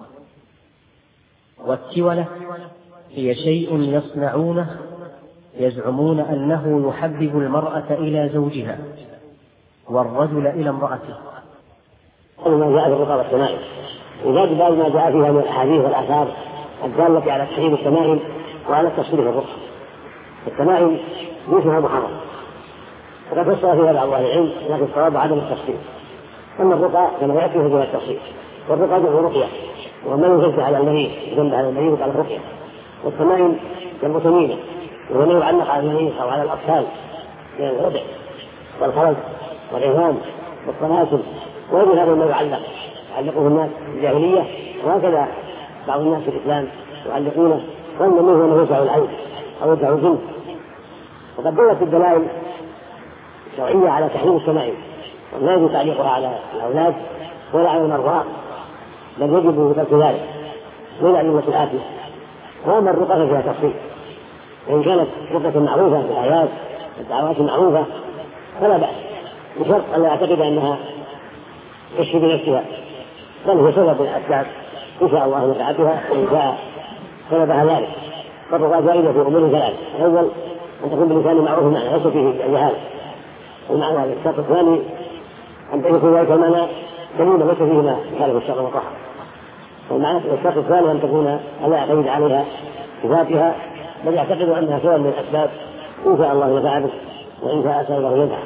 والتولة هي شيء يصنعونه يزعمون أنه يحبب المرأة إلى زوجها والرجل إلى امرأته. ما جاء في الرقى والتمائم، وزاد بعض ما جاء فيها من الأحاديث والآثار الدالة على تحريم التمائم وعلى التصوير في الرقى. التمائم جنسها محرم، وقد فسر فيها بعض أهل العلم، لكن الصواب عدم التفصيل. أما الرقى كما يأتي فيها التفصيل، والرقى جمع رقية، ومن ينزل على المريض جنب على المريض على الرقية. والتمائم جمع تميمة، وهو ما يعلق على المريض أو على الأطفال من الربع والخرج والعظام والطماسم، وغير هذا ما يعلق يعلقه الناس في الجاهلية، وهكذا بعض الناس في الإسلام يعلقونه، ظن منه أنه يدفع العين أو يدفع الجن. وقد دلت الدلائل الشرعية على تحريم التمائم، ولا يجب تعليقها على الأولاد ولا على المرضى، بل يجب ترك ذلك من الأئمة الآتية. وأما الرقى فيها تفصيل، وإن كانت رقية معروفة في الآيات والدعوات المعروفة فلا بأس، بشرط أن لا يعتقد أنها تشفي بنفسها، بل هو سبب من الأسباب إن شاء الله نفعتها وإن شاء سببها ذلك. فالرقى جائزة في أمور ثلاثة: الأول أن تكون بلسان معروف معنى ليس فيه جهالة، والمعنى الشرط الثاني أن يكون ذلك المعنى دليل ليس فيه ما خالف الشرع والطهر، والمعنى الشرط الثاني أن تكون ألا يعتمد عليها بذاتها، بل يعتقد أنها سبب من الأسباب إن شاء الله نفع به وإن شاء سببه ينفع.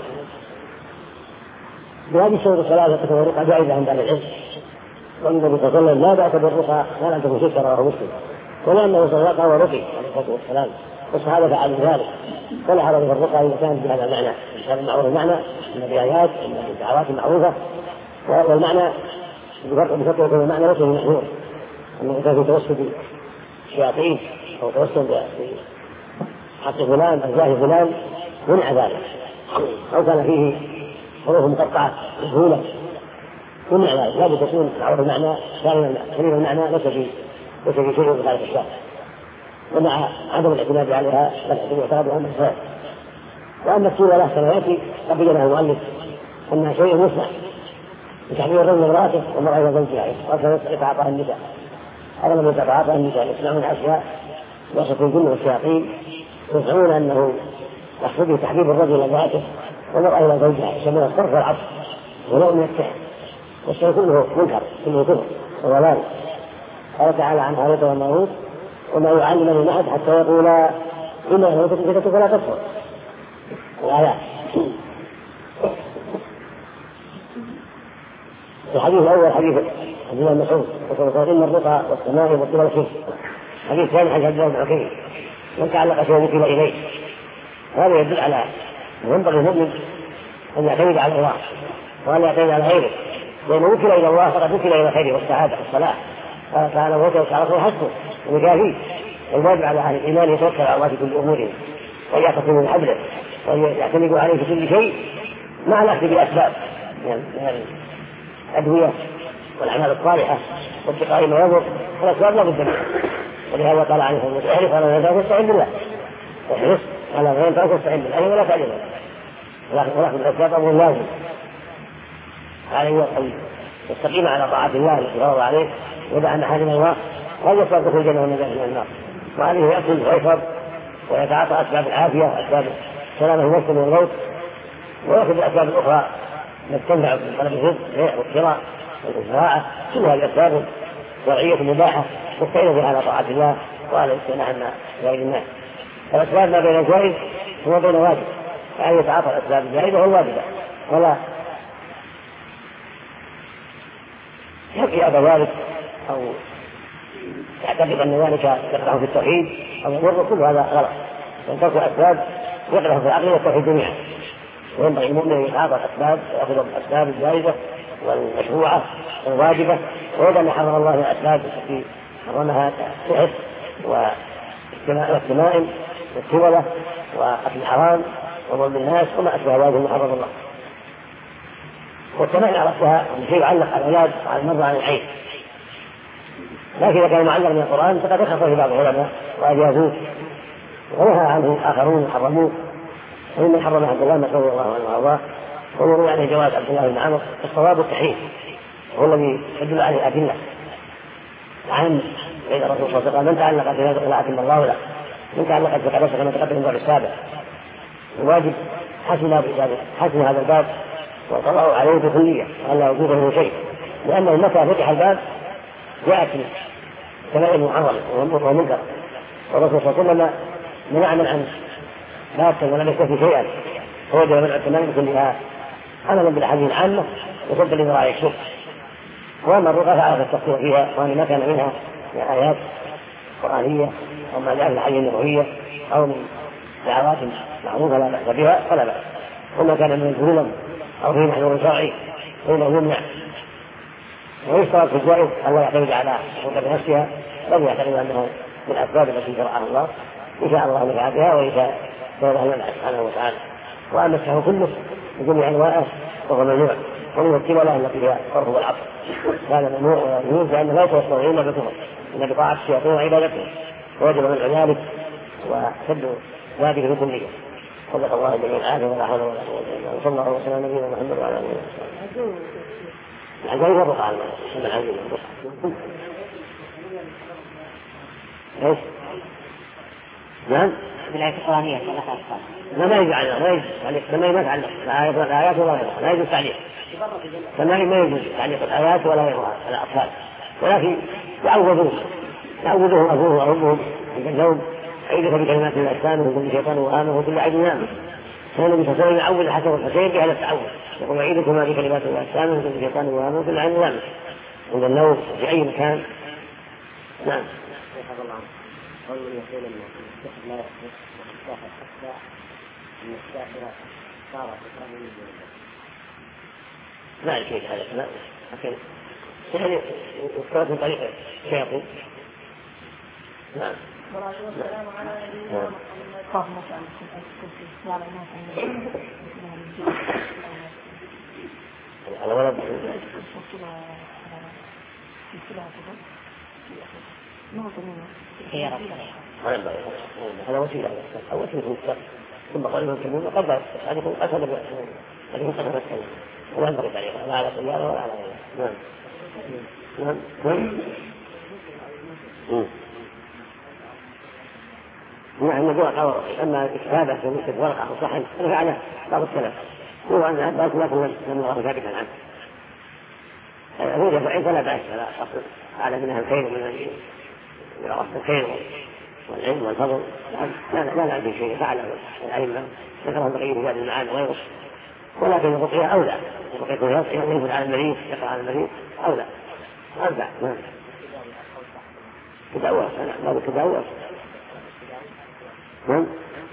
بهذه الشروط الثلاثة تكون الرقى جائزة عند أهل العلم. والنبي صلى الله عليه وسلم لا بأس بالرقى ولا أن تكون شركا، رواه مسلم، ولا أنه صدق ورقي عليه الصلاة والسلام، والصحابة فعلوا ذلك، ولا حرج في الرقى إذا كانت بهذا المعنى، كان المعروف المعنى من الآيات من الدعوات المعروفة، والمعنى بفرق يكون المعنى ليس محذور، أنه كان في توسل الشياطين أو توسل بحق فلان أو جاه فلان منع ذلك، أو كان فيه حروف مقطعة مجهولة منع ذلك، لا بد تكون عرف المعنى كلمة المعنى ليس في ليس في شيء بخالف الشرع، ومع عدم الاعتماد عليها فالاعتماد بها من الخير. وأما السورة له كما يأتي قد بينه المؤلف أنها شيء مسمع بتحذير الرجل امرأته والمرأة إلى زوجها وكذا يتعاطاها النساء. هذا لم يتعاطاها النساء يسمعون أشياء وصف الجن والشياطين يزعمون أنه يقصد تحبيب الرجل إلى ذاته والمرأة إلى زوجها، يسمونه الصرف والعطف ونوع من السحر، والشيء كله منكر كله كفر وضلال. قال تعالى عن هاروت وماروت وما يعلم من أحد حتى يقولا إما هاروت كتبت فلا تكفر. الآيات الحديث الأول حديث عبد الله بن مسعود وقال إن الرقى والسماء والطب والشرك. حديث ثاني حديث عبد الله بن عقيل من تعلق شيء وكل إليه. هذا يدل على ينبغي المؤمن أن يعتمد على الله وأن يعتمد على غيره، لأنه وكل إلى الله فقد وكل إلى الخير والسعادة والصلاح. قال تعالى وتوكل على الله حسبه ومجاهيه. الواجب على أهل الإيمان يتوكل على الله في كل أمورهم ويعتصم بحبله ويعتمد عليه في كل شيء مع الأخذ بالأسباب يعني الأدوية والأعمال الصالحة واتقاء ما يضر والأسباب لا بد منها. ولهذا قال عليه الصلاة والسلام احرص على ما تستعين بالله، احرص على ما تستعين بالله ولا تعجل، ولكن الأسباب أمر لازم عليه أن يستقيم على طاعة الله التي فرض عليه ودع محارم الله ولا يصاب دخول الجنة والنجاة من النار. وعليه يأكل ويشرب ويتعاطى أسباب العافية وأسباب سلامة النفس من الموت، ويأخذ الأسباب الأخرى التي تنفع من طلب الرزق والشراء والزراعة، كل هذه الأسباب شرعية مباحة مستعينة بها على طاعة الله وعلى الاستغناء عن غير الناس. فالأسباب ما بين الجائز وما بين واجب، يعني يتعاطى الأسباب الجائزة والواجبة ولا يحكي أبا ذلك أو يعتقد أن ذلك يقدح في التوحيد أو يضر، كل هذا غلط. وأن ترك الأسباب يقدح في العقل والتوحيد جميعا. وينبغي المؤمن أن يتعاطى الأسباب ويأخذ الأسباب الجائزة والمشروعة والواجبة ويدع ما حرم الله من الأسباب التي حرمها كالسحر والتمائم والتولة وأكل الحرام وظلم الناس وما أشبه ذلك من حرم الله. والتمائم عرفتها شيء يعلق على الأولاد وعلى المرضى عن العين، لكن إذا كان معلق من القرآن فقد رخص في بعض العلماء وأجازوه ونهى عنه آخرون وحرموه. ومن حرم عبد الله رضي الله عنه وارضاه ويروي عليه جواز عبد الله بن عمرو الصواب التحريم هو الذي يدل عليه الأدلة عن إذا الرسول صلى الله عليه وسلم من تعلق بهذا فلا أتم الله له، من تعلق بقدسه كما تقدم الباب السابع. الواجب حسن حسن هذا الباب وطلعوا عليه بكلية ولا وجود له شيء، لأنه متى فتح الباب جاءت كلام محرم ومنكر، والرسول صلى الله عليه وسلم منعنا عن باتا ولم يكتفي شيئا، فوجب منع التمام كلها عملا بالاحاديث العامه وصد لذراع الشرك. واما الرقى فعرف التفصيل فيها وان ما كان منها من ايات قرانيه او ما جاء من الاحاديث النبويه او من دعوات معروفه لا باس بها فلا باس، وما كان من الظلم او فيه محذور شرعي فانه يمنع. ويشترط في الجائز ان لا يعتمد على حقوق نفسها بل يعتمد انه من الاسباب التي شرعها الله إن شاء الله نفع بها وإن شاء الله يمنع سبحانه وتعالى. وأما السحر كله بجميع أنواعه وهو ممنوع، ومنه التولة التي هي الصرف والعطف هذا ممنوع وممنوع لأنه لا يتوصل إلا بالكفر إلا بطاعة الشياطين وعبادته، ووجب منع ذلك وسد ذلك بكلية. صدق الله جميع العافية ولا حول ولا قوة إلا بالله. وصلى الله وسلم على نبينا محمد وعلى آله وصحبه. العزائم والرقى على العزائم والرقى. ايش؟ نعم؟ بالآية القرآنية لا ما يجوز عليها، ما يجوز عليها، ما يجوز تعليق الآيات ولا غيرها، لا يجوز تعليق. فما ما يجوز تعليق الآيات ولا غيرها على الأطفال، ولكن يعوضوه يعوضوهم أبوه وأمهم عند النوم، أعيذك بكلمات الله التامة من كل شيطان وهامه وكل عين نامه. كان النبي صلى الله عليه وسلم يعوذ الحسن والحسين بهذا التعوذ، يقول أعيذكما بكلمات الله التامة من كل شيطان وهامه وكل عين نامه عند النوم في أي مكان. نعم. قالوا يقول ان السحر لا يحدث والساحر حتى ان الساحره صارت تقرب من لا شيء هذا لا، لكن يعني يذكر من طريق الشياطين. نعم. والسلام على نبينا على ولد هذا وسيلة أو وسيلة مستقبل ثم قالوا الكلمة قبل أن يكون قتل أن يكون قتل الكلمة ولا ينبغي عليه لا على سيارة ولا على غيره. نعم نعم نعم. نحن نقول أما إكتابة في مثل ورقة أو صحن فعله بعض السلف هو أن أباك لكم من الله ثابتا عنه هو ضعيف فلا بأس لا أصل على منها الخير ومن الخير والعلم والفضل لا لا لا عندي شيء فعله الأئمة ذكره البقية في هذه المعاني وغيره ولكن الرقية أولى الرقية ينزل على المريض يقرأ على المريض أولى أربع نعم تدور لا تدور نعم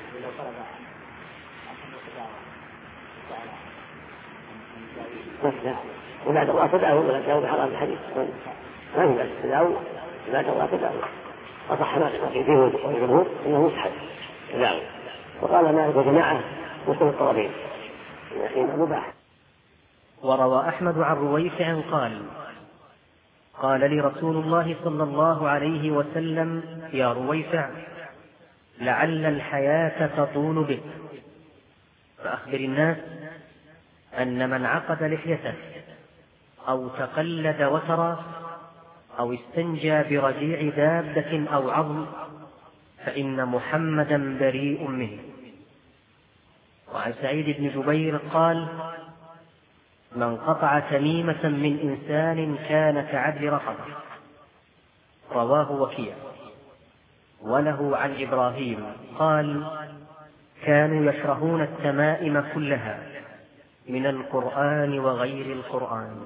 ولا تدور تدعو ولا تدعو بحرام الحديث ما هي بس تدعو لا تدور تدعو أصح ما تقول فيه والجمهور إنه مستحب تدعو وقال مالك وجماعة مسلم الطرفين يعني مباح. وروى أحمد عن رويفع قال قال لي رسول الله صلى الله عليه وسلم يا رويفع لعل الحياة تطول بك فأخبر الناس أن من عقد لحيته أو تقلد وترا أو استنجى برجيع دابة أو عظم فإن محمدا بريء منه. وعن سعيد بن جبير قال من قطع تميمة من إنسان كان كعدل رقبة رواه وكيع. وله عن إبراهيم قال كانوا يكرهون التمائم كلها من القرآن وغير القرآن.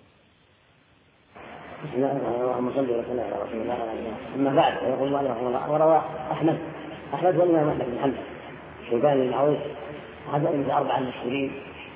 بسم الله اللهم صل وسلم على رسول الله. أما بعد يقول الله رحمه الله وروى أحمد أحمد والإمام أحمد بن حنبل شيبان المعروف أحد أئمة أربعة المشهورين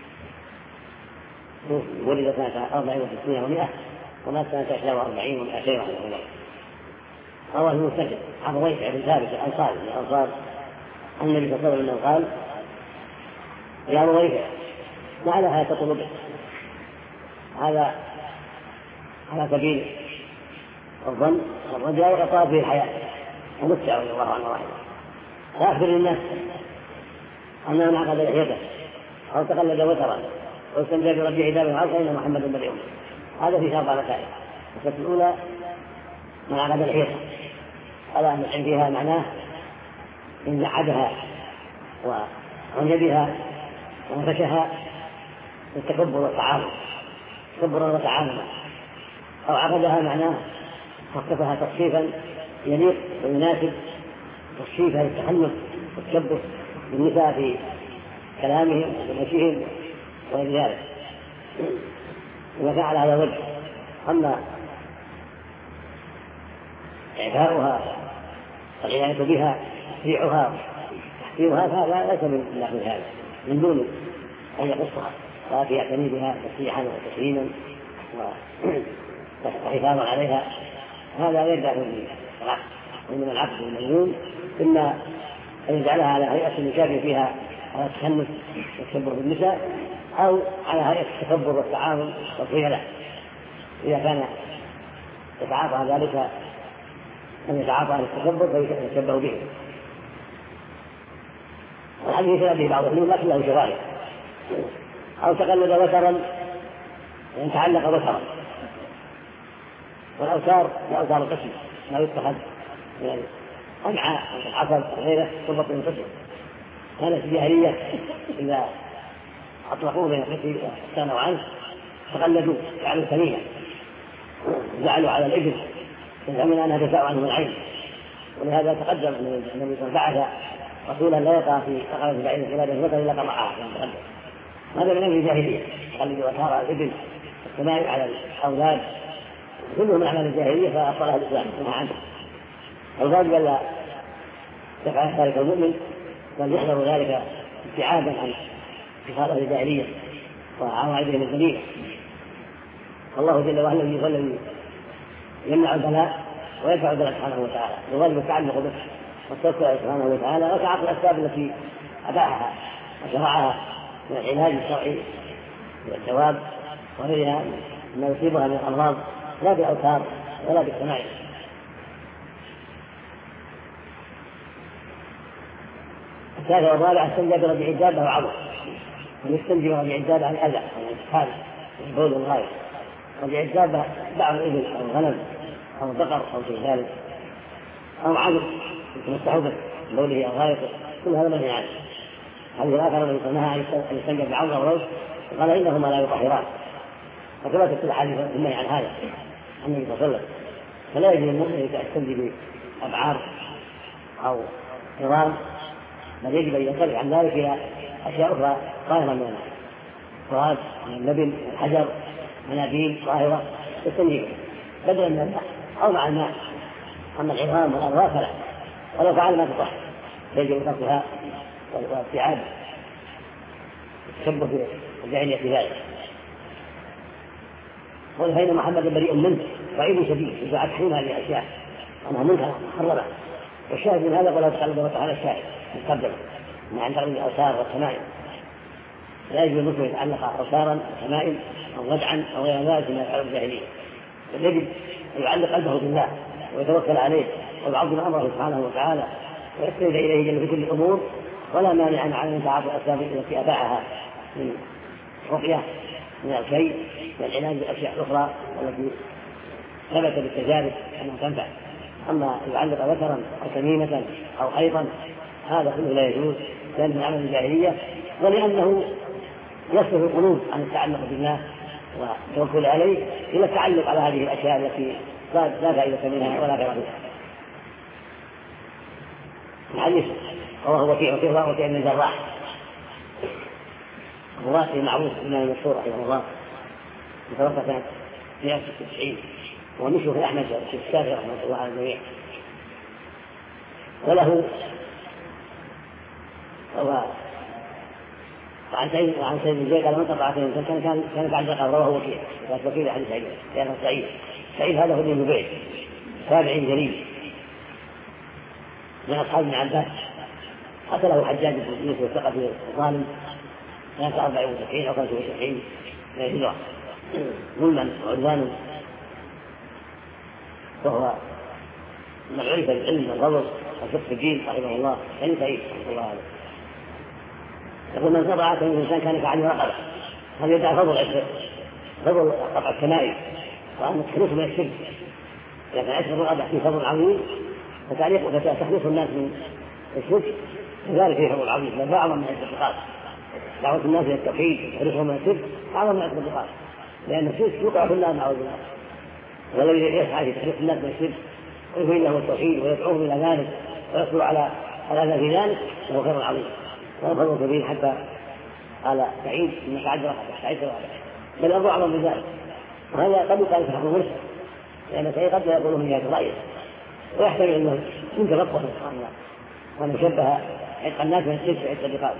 ولد سنة أربع وستين ومائة ومات سنة إحدى وأربعين ومائتين رحمه الله. رواه المسجد عن رويفع بن ثابت الأنصاري من أنصار النبي صلى الله عليه وسلم قال يا رويفع لعلها تطلب بك. هذا على سبيل الظن والرجاء وإعطاء به الحياة ومتع رضي الله عنه ورحمه فأخبر الناس أن من عقد لحيته أو تقلد وترا واستنجى بربيع دابة عرفه إن محمدا بريء منه. هذا في أربع مسائل. المسألة الأولى من عقد لحيته هذا من عندها معناه إن جعدها وعن بها ونفشها للتكبر والتعاظم تكبرا وتعاظما أو عقدها معناه خففها تخفيفا يليق ويناسب تخفيفها للتحنث والتكبر بالنساء في كلامهم ومشيهم وغير ذلك إذا فعل على وجه. أما إعفاؤها والعناية بها تشريعها تحسينها فهذا ليس من نحو هذا من دون أن يقصها ولكن يعتني بها تسريحا وتسليما وحفاظا عليها. هذا غير داخل من العقد ومن العقد الملزوم إما أن يجعلها على هيئة يشابه فيها على التخنث والتكبر بالنساء أو على هيئة التكبر والتعاظم والخيلاء إذا كان يتعاطى ذلك أن يتعاطى على التكبر فيتشبه به. والحديث يشبه به بعض العلوم لكن له شواهد. أو تقلد وترا يعني تعلق وترا والأوتار الأوتار القسم ما يتخذ يعني أمعاء أو العصب وغيره تربط من قسم. كانت الجاهلية إذا أطلقوا بين القسم واستغنوا عنه تقلدوا جعلوا ثمينة جعلوا على الإبل يزعمون أنها تدفع عنهم العين. ولهذا تقدم أن النبي صلى الله عليه وسلم بعث رسولا لا يقع في ثقافة بعيد خلاله الوتر إلا قطعها. هذا من أمر الجاهلية تقلد وتارى الإبل والسماء على الأولاد كله من أعمال الجاهلية فأصلها الإسلام منها عنه. الواجب ألا يفعل ذلك المؤمن بل يحذر ذلك ابتعادا عن خصال الجاهلية وعوائدهم الذليلة. الله جل وعلا هو الذي يمنع البلاء ويدفع البلاء سبحانه وتعالى، وذلك التعلق به والتوكل سبحانه وتعالى وتعاطي الأسباب التي أباحها وشرعها من العلاج الشرعي والدواب وغيرها ما يصيبها من الأمراض لا بالأوتار ولا بالتمائم. الثالث والرابع استنجى بربيع الدابة وعظم، ويستنجي بربيع الدابة عن الأذى والانتحال والبول والغاية. ربيع الدابة بعض الإبل أو الغنم أو البقر أو شيء ذلك أو عظم مستحوذ بوله أو غايته، كل هذا منهي عنه. هذه الآخر الذي نهى أن يستنجى بعظم أو روث قال إنهما لا يطهران، فثبتت في الحديث النهي عن هذا عن النبي صلى الله عليه وسلم. فلا يجوز المؤمن يستنجي بأبعار أو عظام، بل يجب أن ينطلق عن ذلك إلى أشياء أخرى طاهرة من التراب من اللبن الحجر مناديل طاهرة يستنجي بدلا من الماء أو مع الماء. أما العظام والأرواح فلا، ولو فعل ما تطهر يجب تركها وابتعاد التشبه بالجاهلية في ذلك. قال فإن محمد بريء منه ضعيف شديد يتعكسون هذه الأشياء أنها منها محرمة. والشاهد من هذا ولا تقلد وتعالى الشاهد مقدم مع أن تغلب الأوتار والتمائم. لا يجوز المسلم يتعلق أوتارا وتمائم أو غدعا أو غير ذلك من أفعال الجاهلية، بل يجب أن يعلق قلبه بالله ويتوكل عليه ويعظم أمره سبحانه وتعالى ويستند إليه جل في كل الأمور، ولا مانع عن أن يتعاطى الأسباب التي أباحها من رقية من الكي والعلاج بالأشياء الأخرى التي ثبت بالتجارب أنها تنفع. أما يعلق ذكرا أو تميمة أو خيطا هذا كله لا يجوز، لأن من عمل الجاهلية، ولأنه يصرف القلوب عن التعلق بالله والتوكل عليه إلى التعلق على هذه الأشياء التي لا فائدة منها ولا غير منها. الحديث رواه وكيع وكيع وكيع بن الجراح الراسي المعروف الإمام المشهور رحمه الله متوفى سنة مئة وستة وتسعين، ومشوا في أحمد الشافعي رحمه الله على الجميع. وله وعن سيد وعن سيد الزيد قال من قطع سيد كان كان كان بعد ذلك رواه وكيع وكيع حديث سعيد لأنه سعيد سعيد هذا هو ابن جبير تابعي جليل من أصحاب ابن عباس. قتله حجاج بن يوسف الثقفي الظالم سنة أربع وتسعين أو خمسة وتسعين من الهجرة ظلما وعدوانا، وهو من عرف بالعلم والغضب والفقه في الدين رحمه الله كان سعيد رحمه الله عليه. يقول من قطع كان الإنسان كان كعلي رقبة، هذا يدعى فضل عشر فضل قطع الكمائل وأن تخلص من الشرك، لكن عشر الرقبة في فضل عظيم فتعليق تخلص الناس من الشرك كذلك فيه فضل عظيم، بل أعظم من عشر الرقاب. دعوة الناس إلى التوحيد وحرصهم من الشرك أعظم من عشر الرقاب، لأن الشرك يوقع في النار نعوذ بالله، والذي يسعى في تحريص الناس من الشرك ويبين له التوحيد ويدعوهم إلى ذلك ويصبر على على في ذلك فهو خير عظيم وهو فضل كبير. حتى قال سعيد إنك عد رقبة سعيد رقبة بل أبو أعظم من ذلك، وهذا قد يقال في حق المرسل لأن سعيد قد يقول من جهة رأيه ويحتمل أنه كنت رقبة سبحان الله وأن يشبه عتق الناس من الشرك عتق الرقاب.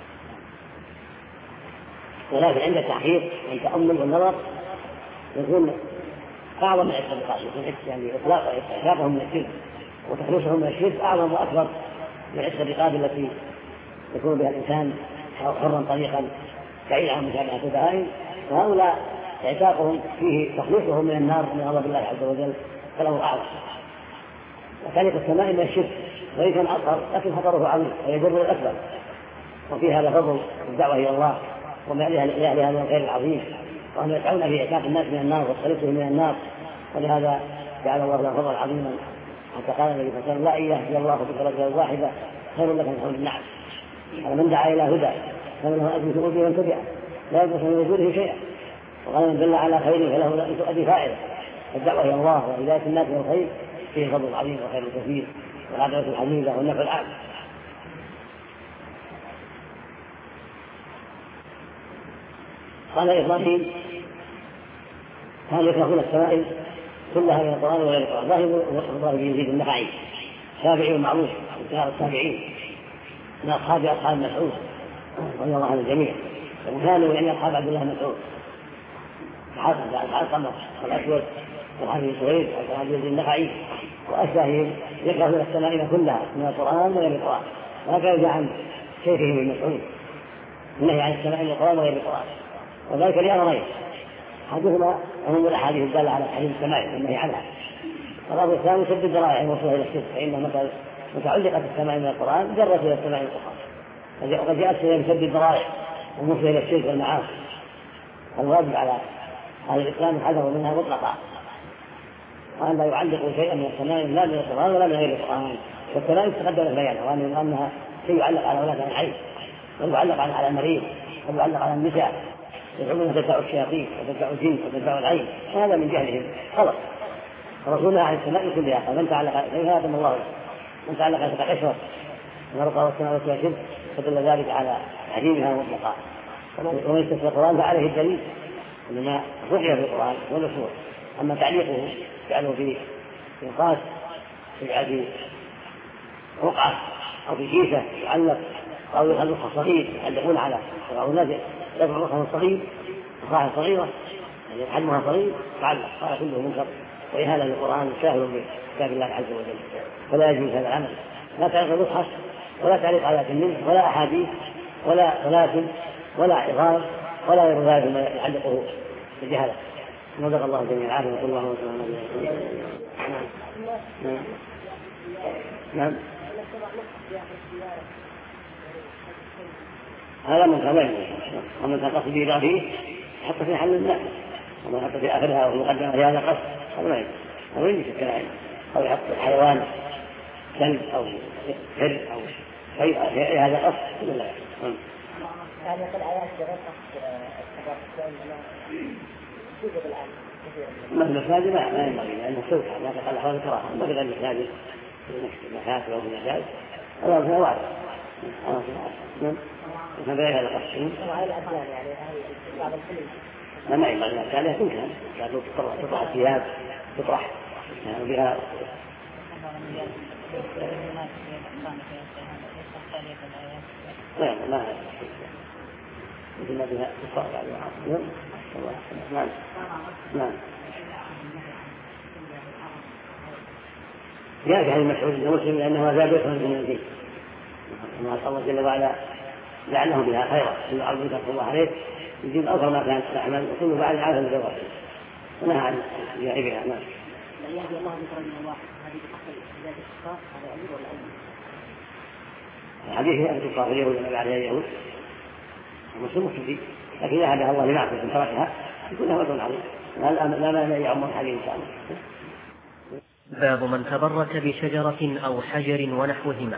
ولكن عند التحقيق والتأمل والنظر يكون أعظم من عتق الرقاب، يكون يعني إطلاق إطلاقهم من الشرك وتخليصهم من الشرك أعظم وأكبر من عتق الرقاب التي يكون بها الإنسان حرا طريقا بعيدا عن مشابهة البهائم، وهؤلاء اعتاقهم فيه تخليصهم من النار من غضب الله عز وجل فله أعظم. وكانت السماء من الشرك وإن كان أصغر لكن خطره عظيم ويجر الأكبر، وفي هذا فضل الدعوة إلى الله وما لأهلها من الخير العظيم، وهم يدعون في اعتاق الناس من النار وتخليصهم من النار، ولهذا جعل الله له فضلا عظيما حتى قال النبي صلى الله عليه وسلم لا إله إلا الله بك رجلا واحدة خير لك من حول النعم. قال من دعا إلى هدى فله أجر ثقوبه من تبعه لا ينقص من وجوده شيئا، وقال من دل على خير فله أجر فاعله. الدعوة إلى الله وهداية الناس إلى الخير فيه فضل عظيم وخير كثير والعدالة الحميدة والنفع العام. قال إبراهيم كانوا يكرهون السمائل كلها من القرآن وغير القرآن. ظاهر إبراهيم بن يزيد النخعي تابعي معروف من كبار التابعين من أصحاب أصحاب مسعود رضي الله عن الجميع، وكانوا يعني أصحاب عبد الله بن مسعود القمر والأسود والحديث الصغير والحديث النخعي وأشباههم يقرأ من السماء كلها من القرآن وغير القرآن، وهكذا جاء عن شيخه ابن مسعود النهي عن السماع من القرآن وغير القرآن، وذلك لأمرين: أحدهما عموم الأحاديث الدالة على تحريم السماع والنهي عنها، والأمر الثاني سد الذرائع الموصولة إلى الشرك، فإن متى علقت السماع من القرآن جرت إلى السماع من القرآن، وقد جاءت بسد الذرائع الموصولة إلى الشرك والمعاصي. الواجب على أهل الإسلام الحذر منها مطلقا، وأن لا يعلقوا شيئا من السماء لا من القرآن ولا من غير القرآن، والسماء تقدم بيانها، وأنها شيء يعلق على أولاد العين، ويعلق على المريض، ويعلق على النساء، يدعون تدفع الشياطين وتدفع الجن وتدفع العين، وهذا من جهلهم خلط. ورسولنا عن السماء كلها قال: من تعلق بها آدم الله، من تعلق بها فقد أشرك، ورقى والسماء والشرك، فدل ذلك على تحريمها مطلقا. ومن يستثنى القرآن فعليه الدليل لما رجع في القرآن والرسول. أما تعليقه جعله في نقاش في رقعة أو في كيسة يعلق، أو يخلقها صغير يعلقون على الناس يدفع رقعة صغير رقعة صغيرة يعني حجمها صغير تعلق، هذا كله منكر وإهانة للقرآن شاهد بكتاب الله عز وجل، فلا يجوز هذا العمل. لا تعلق المصحف ولا تعلق على منه ولا أحاديث ولا ثلاث ولا عظام ولا غير ذلك ما يعلقه بجهله. نذر الله جميع العافية وصلى الله وسلم على نبينا. نعم. هذا من كمان ومن تقصد به فيه حتى في حل الناس، ومن حتى في آخرها أو مقدمة في هذا قصد هذا ما يجوز، أو يجوز الكلام، أو يحط حيوان كلب أو هر أو شيء هذا قصد ولا لا. يعني في الآيات غير قصد السبب ما المساجد ما ينبغي لأنه سوء لا تقل حول الكراهة، ما في المساجد في المكاتب أو في المساجد الله فيها وعد. نعم. هذا هذا القصد. ما ما ينبغي المساجد يكون كان كانوا تطرح الثياب تطرح يعني بها لا ما مثل ما بها الصلاة على العصر. نعم نعم. جاء في حديث مسعود المسلم لأنه زاد يخرج من الدين، كما قال الله جل وعلا: لعله بها خيرا كل عبد يتقى الله عليه يجيب أفضل ما كانت تعمل وكل بعد عافى من جواره ونهى عن جائبها. نعم. لا يهدي الله بكرم من الله هذه بحق ذات الصفات هذا أمر ولا أمر؟ الحديث أهل الكفار اليهود وما بعدها اليهود المسلم مفسد، لكن إذا هداها الله لمعصية تركها يكون له أجر عظيم، لا مانع يعم الحديث إن شاء الله. باب من تبرك بشجرة أو حجر ونحوهما.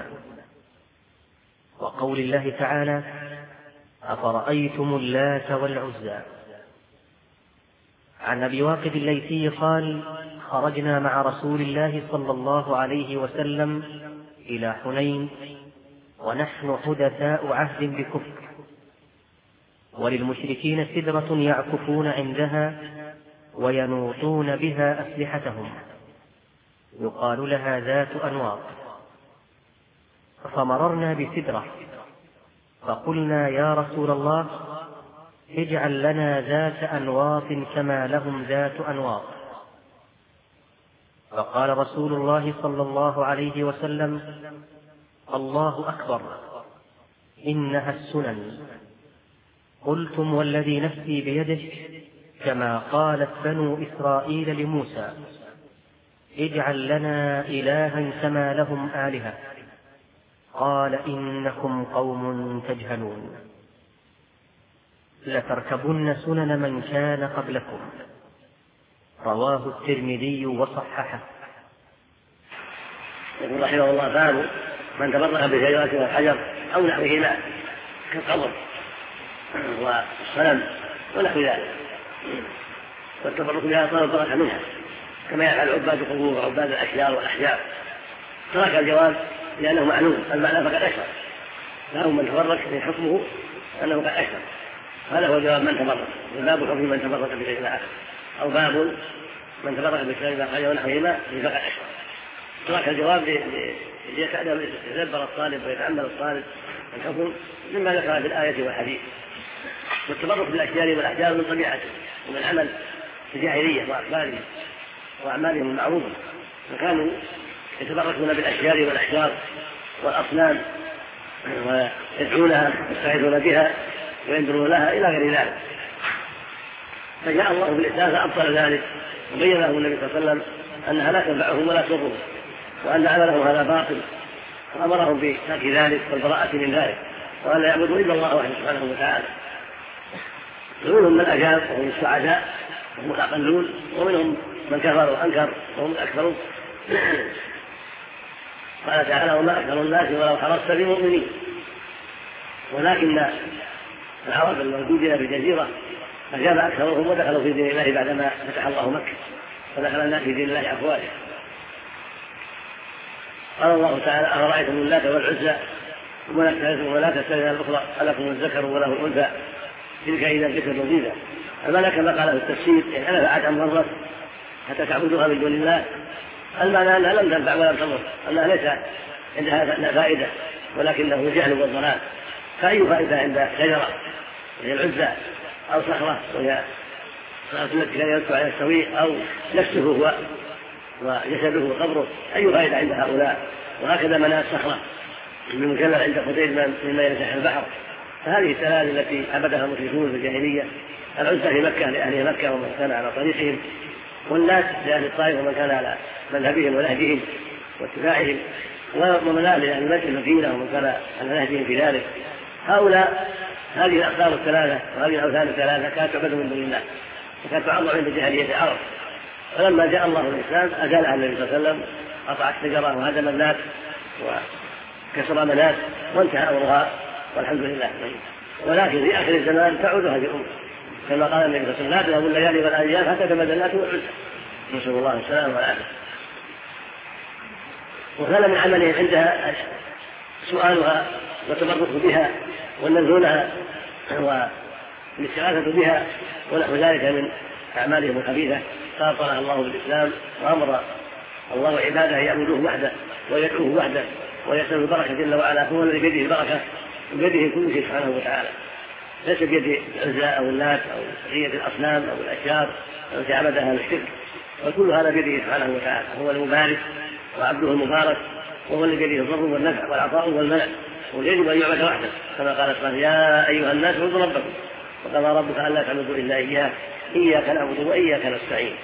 وقول الله تعالى: أفرأيتم اللات والعزى. عن أبي واقد الليثي قال: خرجنا مع رسول الله صلى الله عليه وسلم إلى حنين ونحن حدثاء عهد بكفر، وللمشركين سدرة يعكفون عندها وينوطون بها أسلحتهم يقال لها ذات أنواط، فمررنا بسدرة فقلنا: يا رسول الله اجعل لنا ذات أنواط كما لهم ذات أنواط. فقال رسول الله صلى الله عليه وسلم: الله أكبر، إنها السنن. قلتم والذي نفسي بيده كما قالت بنو إسرائيل لموسى: اجعل لنا إلها كما لهم آلهة. قال: إنكم قوم تجهلون، لتركبن سنن من كان قبلكم. رواه الترمذي وصححه. يقول رحمه الله: باب من تبرك بشجرة والحجر أو نحوهما كالقبر والصنم ونحو ذلك، والتبرك بها طلب البركة منها كما يفعل عباد القبور وعباد الأشجار والأحجار. ترك الجواب لأنه معلوم المعنى فقد أشرك، له من تبرك من حكمه أنه قد أشرك. هذا هو جواب من تبرك. باب حكم من تبرك بشجرة أو باب من تبرك بشجرة والحجر ونحوهما فقد أشرك. ترك الجواب ليتدبر الطالب ويتأمل الطالب الحكم مما ذكر في الآية والحديث. والتبرك بالاشجار والاحجار من طبيعته ومن عمل الجاهليه واخبارهم واعمالهم المعروفه، فكانوا يتبركون بالاشجار والاحجار والاصنام ويدعونها ويستعيذون بها وينذرون لها الى غير ذلك. فجاء الله بالاسلام فابطل ذلك وبين له النبي صلى الله عليه وسلم انها لا تنفعهم ولا تضرهم وان عملهم هذا باطل، وامرهم بترك ذلك والبراءه من ذلك وان لا يعبدوا الا الله وحده سبحانه وتعالى. منهم من اجاب وهم السعداء وهم الاقلون، ومنهم من كفر وانكر وهم الاكثرون. قال تعالى: وما اكثر الناس ولو حرصت بمؤمنين. ولكن العرب الموجودين في الجزيره اجاب اكثرهم ودخلوا في دين الله بعدما فتح الله مكه، فدخل الناس في دين الله افواجا. قال الله تعالى: أفرأيتم اللات والعزى ولا تستوي الأخرى ألكم الذكر وله الأنثى تلك إذا ذكر ضيزى. المعنى كما قال في التفسير: يعني أنا فعلت عن مرة حتى تعبدوها من دون الله. المعنى أنها لم تنفع ولم تضر، أنها ليس عندها فائدة ولكنه الجهل والضلال. فأي فائدة عند شجرة وهي العزى أو صخرة وهي التي كان يدفع على السوي أو نفسه هو وجسده وقبره، أي فائدة عند هؤلاء؟ وهكذا مناة الصخرة المكلل عند قتيل مما يمسح البحر. فهذه الثلاث التي عبدها المشركون في الجاهلية: العزى في مكة لأهل مكة ومن كان على طريقهم، واللات لأهل الطائف ومن كان على مذهبهم ونهجهم واتباعهم، ومناة لأهل مكة المدينة ومن كان على نهجهم في ذلك. هؤلاء هذه الأقدار الثلاثة وهذه الأوثان الثلاثة كانت تعبد من دون الله وكانت تعظم عند جاهلية العرب. فلما جاء الله الإسلام أزالها النبي صلى الله عليه وسلم، قطع الشجرة وهدم الناس وكسر مناس وانتهى أمرها والحمد لله. ولكن في آخر الزمان تعود هذه الأمة كما قال النبي صلى الله عليه وسلم: لا تذهب الليالي والأيام حتى تبدل اللات والعزى. نسأل الله السلامة والعافية. وكان من عملهم عندها سؤالها والتبرك بها والنذر لها والاستغاثة بها ونحو ذلك من أعمالهم الخبيثة. فأطلع الله بالإسلام وأمر الله عباده يعبدوه وحده ويدعوه وحده ويسأل البركة جل وعلا، هو الذي بيده البركة وبيده كل شيء سبحانه وتعالى، ليس بيد العزى أو اللات أو بقية الأصنام أو الأشجار التي عبدها الشرك، وكل هذا بيده سبحانه وتعالى. هو المبارك وعبده المبارك، وهو الذي بيده الضر والنفع والعطاء والمنع، ويجب أن يعبد وحده كما قال سبحانه: يا أيها الناس اعبدوا ربكم وقضى ربك ألا تعبدوا إلا إياه إياك نعبد وإياك نستعين.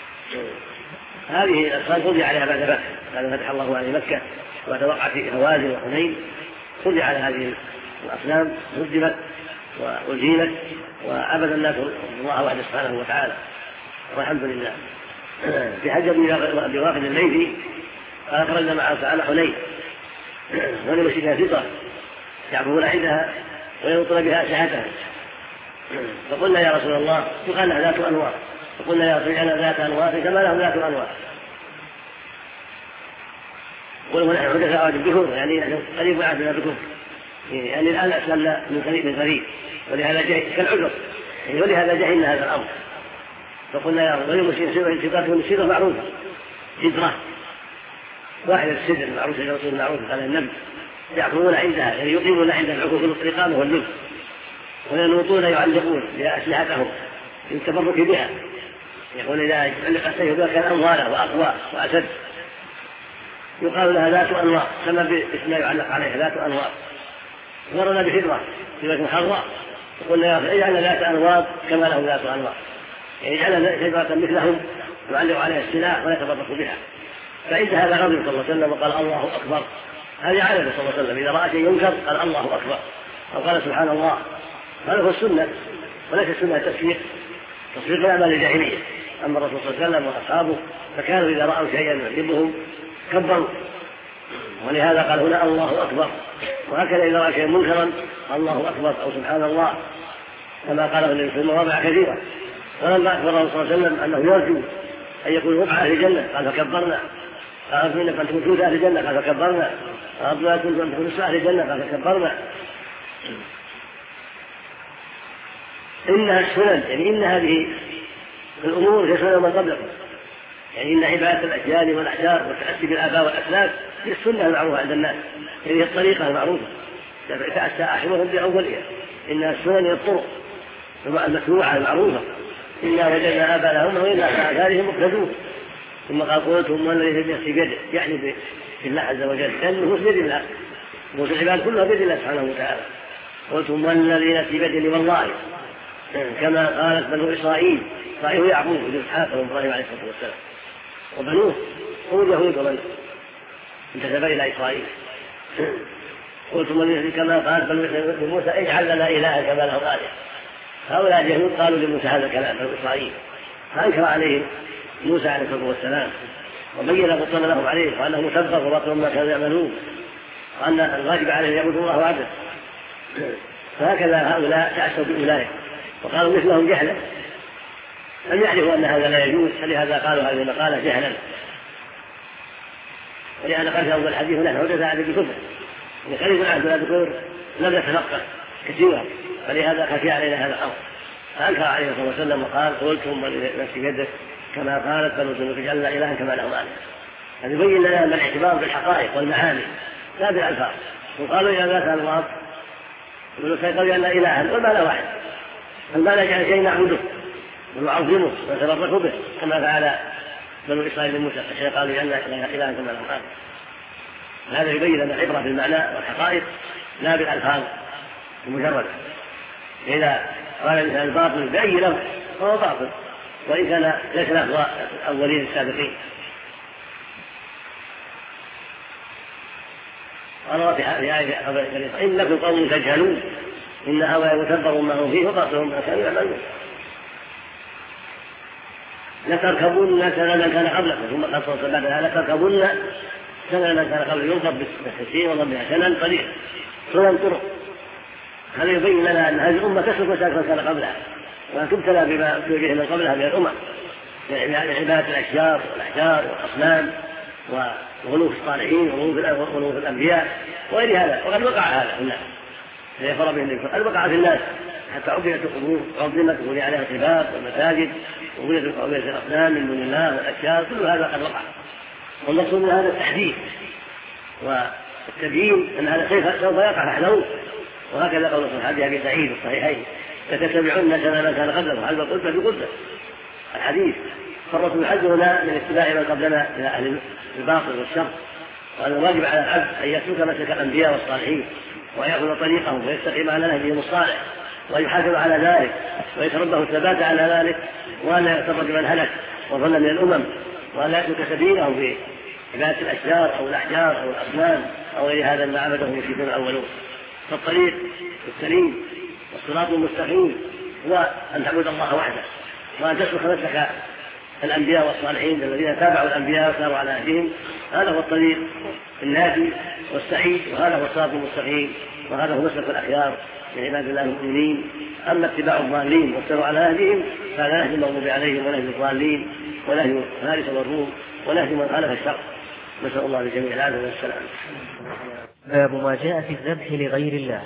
هذه الأصنام خذي عليها بعد مكة، بعد فتح الله على مكة وبعد وقعة هوازن وحنين، خذي على هذه الأصنام، هدمت وأزيلت وعبد الناس الله وحده سبحانه وتعالى والحمد لله. في حج أبي واقد الليثي قال: خرجنا معه على حنين ولمشيها فطرة يعبدون عندها وينطر بها أسلحتها، فقلنا: يا رسول الله يقال لها ذات أنوار. فقلنا: يا رسول الله ذات أنوار كما لهم ذات أنوار. قلنا: نحن حدثاء بالكفر، يعني نحن قريب عهدنا بالكفر، يعني الآن أسلمنا من قريب من قريب، ولهذا جهل كالعذر، يعني ولهذا جهلنا هذا الأمر. فقلنا: يا رسول الله صفاتهم السيرة معروفة، سدرة واحدة السدر معروفة، شجرة معروفة قال النبي، يعكفون عندها، يعني يقيمون عندها العكوف الإقامة واللبس، وينوطون يعلقون بأسلحتهم للتبرك بها. يقول: إذا علق السيف بها كان أنواره وأقوى وأسد. يقال لها ذات أنوار كما باسمها يعلق عليها ذات أنوار. مرنا بفدرة في حراء، وقلنا: يا اجعل ذات أنوار كما لهم ذات أنوار، يعني يجعل شجرة مثلهم يعلق عليها السلاح ولا يتبرك بها. فعند هذا غضب صلى الله عليه وسلم وقال: الله أكبر. هذا عادة صلى الله عليه وسلم، إذا رأى شيء ينكر قال: الله أكبر، أو قال: سبحان الله. هذا هو السنة، وليس السنة التصديق، تصديق الأعمال الجاهلية. أما الرسول صلى الله عليه وسلم وأصحابه فكانوا إذا رأوا شيئا يعجبهم كبروا، ولهذا قال هنا: الله أكبر. وهكذا إذا رأى شيئا منكرا الله أكبر أو سبحان الله، كما قاله النبي في مواضع كثيرة. ولما أخبره صلى الله عليه وسلم أنه يرجو أن يكون ربع أهل الجنة قال: فكبرنا. قال: أرجو أن تكون ثلث أهل الجنة قال: فكبرنا. أرجو أن تكون نصف أهل الجنة قال: فكبرنا. إنها السنن، يعني إن هذه الأمور هي سنن من قبلكم، يعني إن عبادة الأجيال والأحجار والتأسي بالآباء والأسلاف هي السنة المعروفة عند الناس، هي الطريقة المعروفة تأسى آخرهم بأولها. إنها السنن هي الطرق المشروعة المعروفة إنا وجدنا آباءنا وإنا على آثارهم مقتدون. ثم قال قلتم والذي في نفسي بيده، يعني بالله عز وجل، لأن النفوس بيد الله وفي العباد كلها بيد الله سبحانه وتعالى. قلتم والذي نفسي بيده والله، كما قالت بنو إسرائيل، إسرائيل يعقوب بن إسحاق وإبراهيم عليه الصلاة والسلام، وبنوه هم اليهود ومن انتسب إلى إسرائيل. قلتم كما قال بنو موسى اجعل لنا إلها كما له آلهة. هؤلاء اليهود قالوا لموسى هذا الكلام بنو إسرائيل، فأنكر عليهم موسى عليه الصلاة والسلام وبين بطلنا لهم عليه وأنه مسبق وبطل ما كانوا يعملون وأن الواجب عليه يعبدوا الله وحده. فهكذا هؤلاء تأسوا بأولئك وقالوا مثلهم جهلا، لم يعرفوا أن هذا لا يجوز، فلهذا قالوا هذه المقالة جهلا. ولأن قال في أول الحديث نحن حدث عهد بالكفر، يخالف العهد بالكفر لم يتفقه كثيرا، فلهذا خفي علينا هذا الأمر. فأنكر عليه الصلاة والسلام وقال قلتم نفسي بيده كما قالت بنو إسرائيل اجعلنا إلها كما لهم آلهة. هذا يبين لنا أن الاعتبار بالحقائق والمعاني لا بالألفاظ. وقالوا إذا ذات الله بنو إسرائيل قالوا أن إلها والمعنى واحد، المعنى جعل شيء نعبده ونعظمه ونتبرك به كما فعل بنو إسرائيل لموسى، الشيء قالوا أن إلها كما لهم آلهة. هذا يبين أن العبرة بالمعنى والحقائق لا بالألفاظ المجردة. إذا قال الإنسان الباطل بأي لفظ فهو باطل، وإن كان ليس لفظ الأولين السابقين. قال في آية إنكم قوم تجهلون إن هؤلاء يتبر ما هم فيه وباطل ما كانوا يعملون. لتركبن سنن من كان قبلكم، ثم قال صلى الله عليه وسلم لتركبن سنن من كان قبلكم، ينصب بالتحسين وضمها سنن طريق سنن طرق. هذا يبين لنا أن هذه الأمة تسلك مسالك من كان قبلها وتبتلى بما ابتلي به من قبلها من الأمم، يعني عبادة الأشجار والأحجار والأصنام وغلو الصالحين وغلو الأنبياء وغير هذا. وقد وقع هذا في الناس ليفر به النبي، قد وقع في الناس حتى عبدت القبور وعظمت وبني عليها العباد والمساجد وبنيت الأصنام من دون الله والأشجار، كل هذا قد وقع. والمقصود من هذا التحديث والتبيين أن هذا سوف يقع فاحذروه. وهكذا قول الصحابي أبي سعيد الصحيحين لتتبعن سنن من كان قبلكم هل قلت بقلت الحديث. فالرسول يحذرنا من اتباع من قبلنا إلى أهل الباطل والشر، وأن الواجب على العبد أن يسلك مسلك الأنبياء والصالحين ويأخذ طريقهم ويستقيم على نهجهم الصالح ويحافظ على ذلك ويتربه الثبات على ذلك، وأن يغتر بمن هلك وظل من الأمم، وأن لا يسلك سبيله في عبادة الأشجار أو الأحجار أو الأصنام أو غير هذا ما عبده المشركون الأولون. فالطريق السليم والصراط المستقيم هو أن تعبد الله وحده، وأن تسلك مسلك الأنبياء والصالحين الذين تابعوا الأنبياء وساروا على نهجهم. هذا هو الطريق الناجي والسعيد، وهذا هو الصراط المستقيم، وهذا هو مسلك الأخيار من عباد الله المؤمنين. أما اتباع الضالين والسير على نهجهم فهذا نهج المغضوب عليهم ونهج الضالين ونهج فارس والروم ونهج من خالف الشر. نسأل الله لجميع العافية والسلام. باب ما جاء في الذبح لغير الله،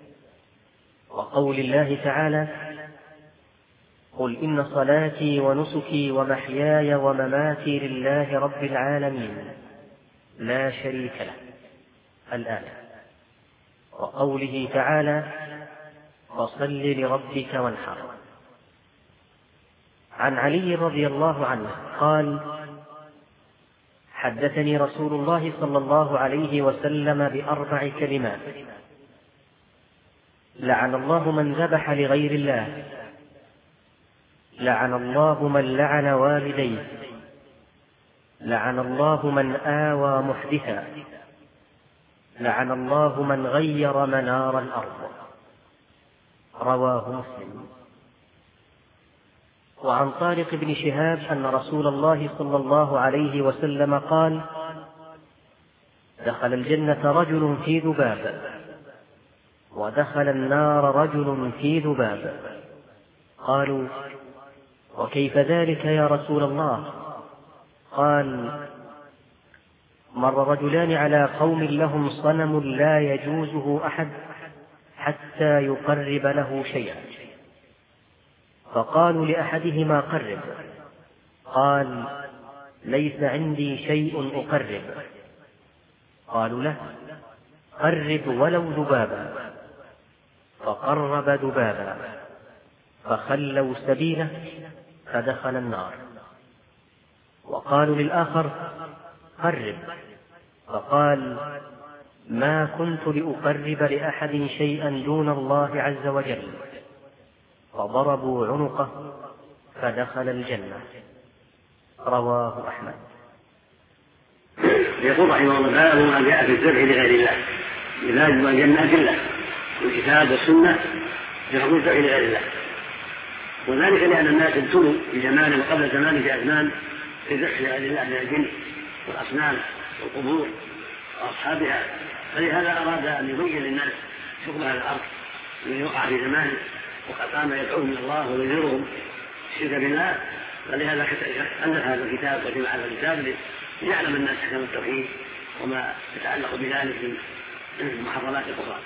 وقول الله تعالى قل إن صلاتي ونسكي ومحياي ومماتي لله رب العالمين لا شريك له الآية. وقوله تعالى فصل لربك وانحر. عن علي رضي الله عنه قال حدثني رسول الله صلى الله عليه وسلم بأربع كلمات: لعن الله من ذبح لغير الله، لعن الله من لعن والديه، لعن الله من آوى محدثا، لعن الله من غير منار الأرض. رواه مسلم. وعن طارق بن شهاب أن رسول الله صلى الله عليه وسلم قال: دخل الجنة رجل في ذباب، ودخل النار رجل في ذباب. قالوا: وكيف ذلك يا رسول الله؟ قال: مر رجلان على قوم لهم صنم لا يجوزه أحد حتى يقرب له شيئا، فقالوا لأحدهما: قرب. قال: ليس عندي شيء أقرب. قالوا له: قرب ولو ذبابا. فقرب ذبابا. فخلوا سبيله فدخل النار. وقالوا للآخر قرب، فقال ما كنت لأقرب لأحد شيئا دون الله عز وجل، فضربوا عنقه فدخل الجنة. رواه أحمد. يقول رحمه الله باب ما جاء في الذبح لغير الله، عباد والجنة أدلة والكتاب والسنة في حكم الذبح لغير الله، وذلك لأن الناس ابتلوا في زمان وقبل زمان في أزمان في الذبح لغير الله من الجن والأصنام والقبور وأصحابها، فلهذا أراد أن يبين للناس حكم هذا الأرض الذي وقع في زمانه وقد قام يدعوهم من الله وينذرهم الشرك بالله، فلهذا ألف هذا الكتاب وجمع هذا الكتاب ليعلم الناس حكم التوحيد وما يتعلق بذلك من المحرمات الأخرى.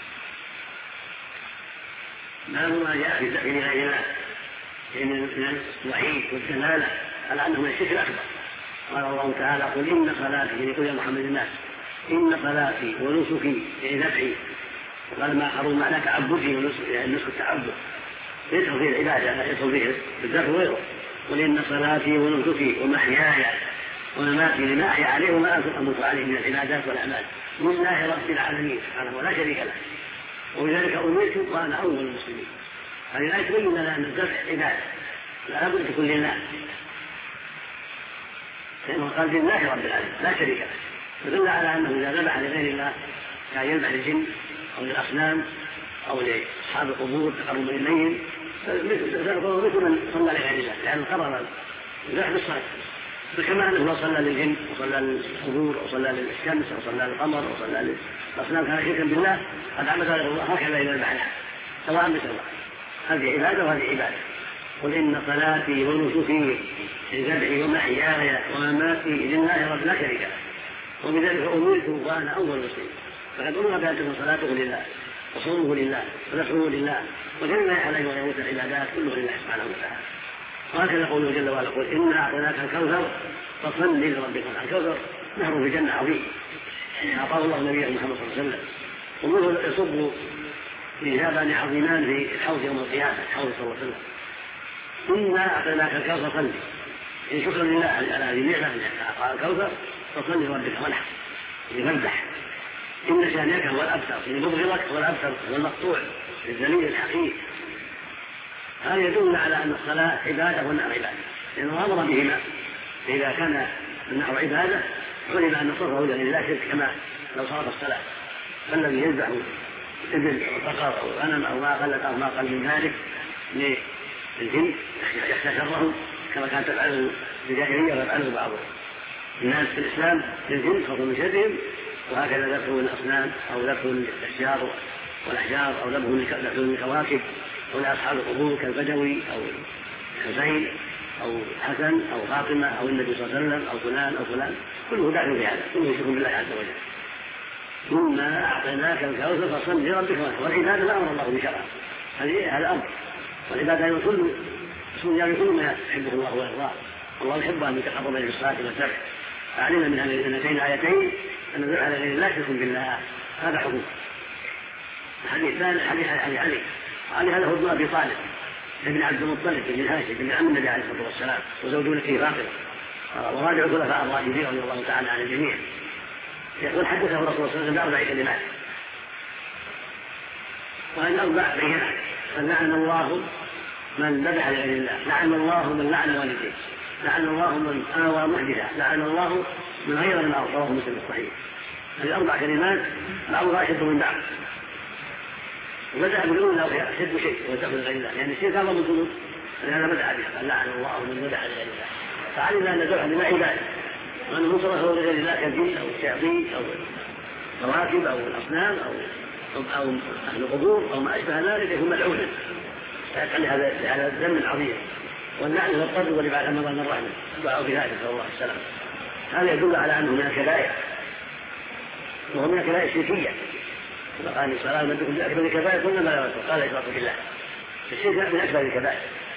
ما هو ما جاء في الذبح لغير الله من الوعيد والدلالة على أنه من الشرك الأكبر. قال الله تعالى قل إن صلاتي، يقول يا محمد الناس إن صلاتي ونسكي ذبحي، وقال ما حرم معنى تعبدي ونسك التعبد يدخل فيه العبادة لا يدخل فيه بالذبح وغيره. قل إن صلاتي ونسكي ومحياي ومماتي لما أحيا عليه وما أموت عليه من العبادات والأعمال لله رب العالمين سبحانه ولا شريك له، وبذلك أمرت وأنا أول المسلمين. هذه الآية تبين لنا أن الذبح عبادة لا بد تكون لله، لأنه قال لله رب العالمين لا شريك له، فدل على أنه إذا ذبح لغير الله كان يذبح للجن أو للأصنام أو لأصحاب القبور تقرب إليهم مثل من صلى لغير الله، لأنه قرر الذبح بالصلاة، فكما أنه صلى للجن وصلى للقبور وصلى للشمس وصلى للقمر وصلى للأصنام كان شركا بالله قد عبد غير الله، هكذا إذا ذبح له سواء بسواء، هذه عبادة وهذه عبادة. قل إن صلاتي ونسكي لذبحي ومحياي ومماتي لله رب لا شريك له، وبذلك أمرت وأنا أول المسلمين. فقد أمر بأن تكون صلاته لله وصومه لله وذبحه لله وجميع عليه وغيره العبادات كله لله سبحانه وتعالى. وهكذا قوله جل وعلا قل إنا أعطيناك الكوثر فصل لربك. الكوثر نهر في الجنة عظيم أعطاه الله نبيه محمد صلى الله عليه وسلم، ومنه يصب بجابان عظيمان في الحوض يوم القيامة، الحوض صلى الله عليه وسلم. إنا أعطيناك الكوثر فصل، إن شكرا لله على هذه النعمة أعطاك الكوثر فصل لربك وانحر لفذبح. إن شانئك هو الأبتر، إن مبغضك هو الأبتر والمقطوع الذليل الحقيقي. هذا يدل على أن الصلاة عبادة والنار عبادة، لأنه أمر بهما، فإذا كان النار عبادة علم أن صرفه لله شرك كما لو صرف الصلاة. فالذي يذبح إبل أو بقر أو غنم أو ما قل أو ما قل من ذلك للجن يخشى شره كما كانت تفعله الجاهلية ويفعله بعض الناس في الإسلام للجن خوفا من شرهم، وهكذا ذبحوا الأصنام أو ذبحوا الأشجار والأحجار أو ذبحوا الكواكب أو لأصحاب القبور كالبدوي أو حسين أو حسن أو فاطمة أو النبي صلى الله عليه وسلم أو فلان أو فلان، كله داخل في هذا، كله يشرك بالله عز وجل. ثم أعطيناك الكوثر فصل لربك وانحر، والعبادة لا أمر الله بشرعه، هذا أمر، والعبادة أيضا كل اسم يعني كل ما يحبه الله ويرضاه، الله يحب أن يتقرب إليه بالصلاة والذبح. فعلمنا من هاتين الآيتين أن الذبح لغير الله شرك بالله، هذا حكم. الحديث الثاني حديث علي علي علي هذا هو ابن أبي طالب ابن عبد المطلب بن هاشم بن عم النبي عليه الصلاة والسلام وزوجته فاطمة وراجع الخلفاء الراشدين رضي الله تعالى عن الجميع. يقول حدثه الرسول صلى الله عليه وسلم بأربع كلمات، وهذه الأربع بينات: لعن الله من ذبح لغير الله، لعن الله من لعن والديه، لعن الله من آوى محدثا، لعن الله من غير من أوصاه مسلم الصحيح. هذه أربع كلمات بعضها أشد من بعض، وبدأ بالأولى وهي أشد شيء وتأخذ غير الله، يعني الشيء كان من ظلم، لهذا بدأ بها لعن الله من ذبح لغير الله. فعلم أن ذبح لله عبادة، وأن نصره لغير الله كالجن أو الشياطين أو الكواكب أو الأصنام أو أو أهل القبور أو ما أشبه ذلك يكون ملعونا، فيجعل هذا الذنب العظيم. واللعن هو الطرد ولبعد رمضان الرحمة دعوا في ذلك صلى الله عليه وسلم. هذا يدل على أنه من الكبائر، وهو من الكبائر الشركية. فقال الصلاة من تكون بأكبر الكبائر كل ما لا يوصل، قال إشراك بالله، الشرك من أكبر الكبائر.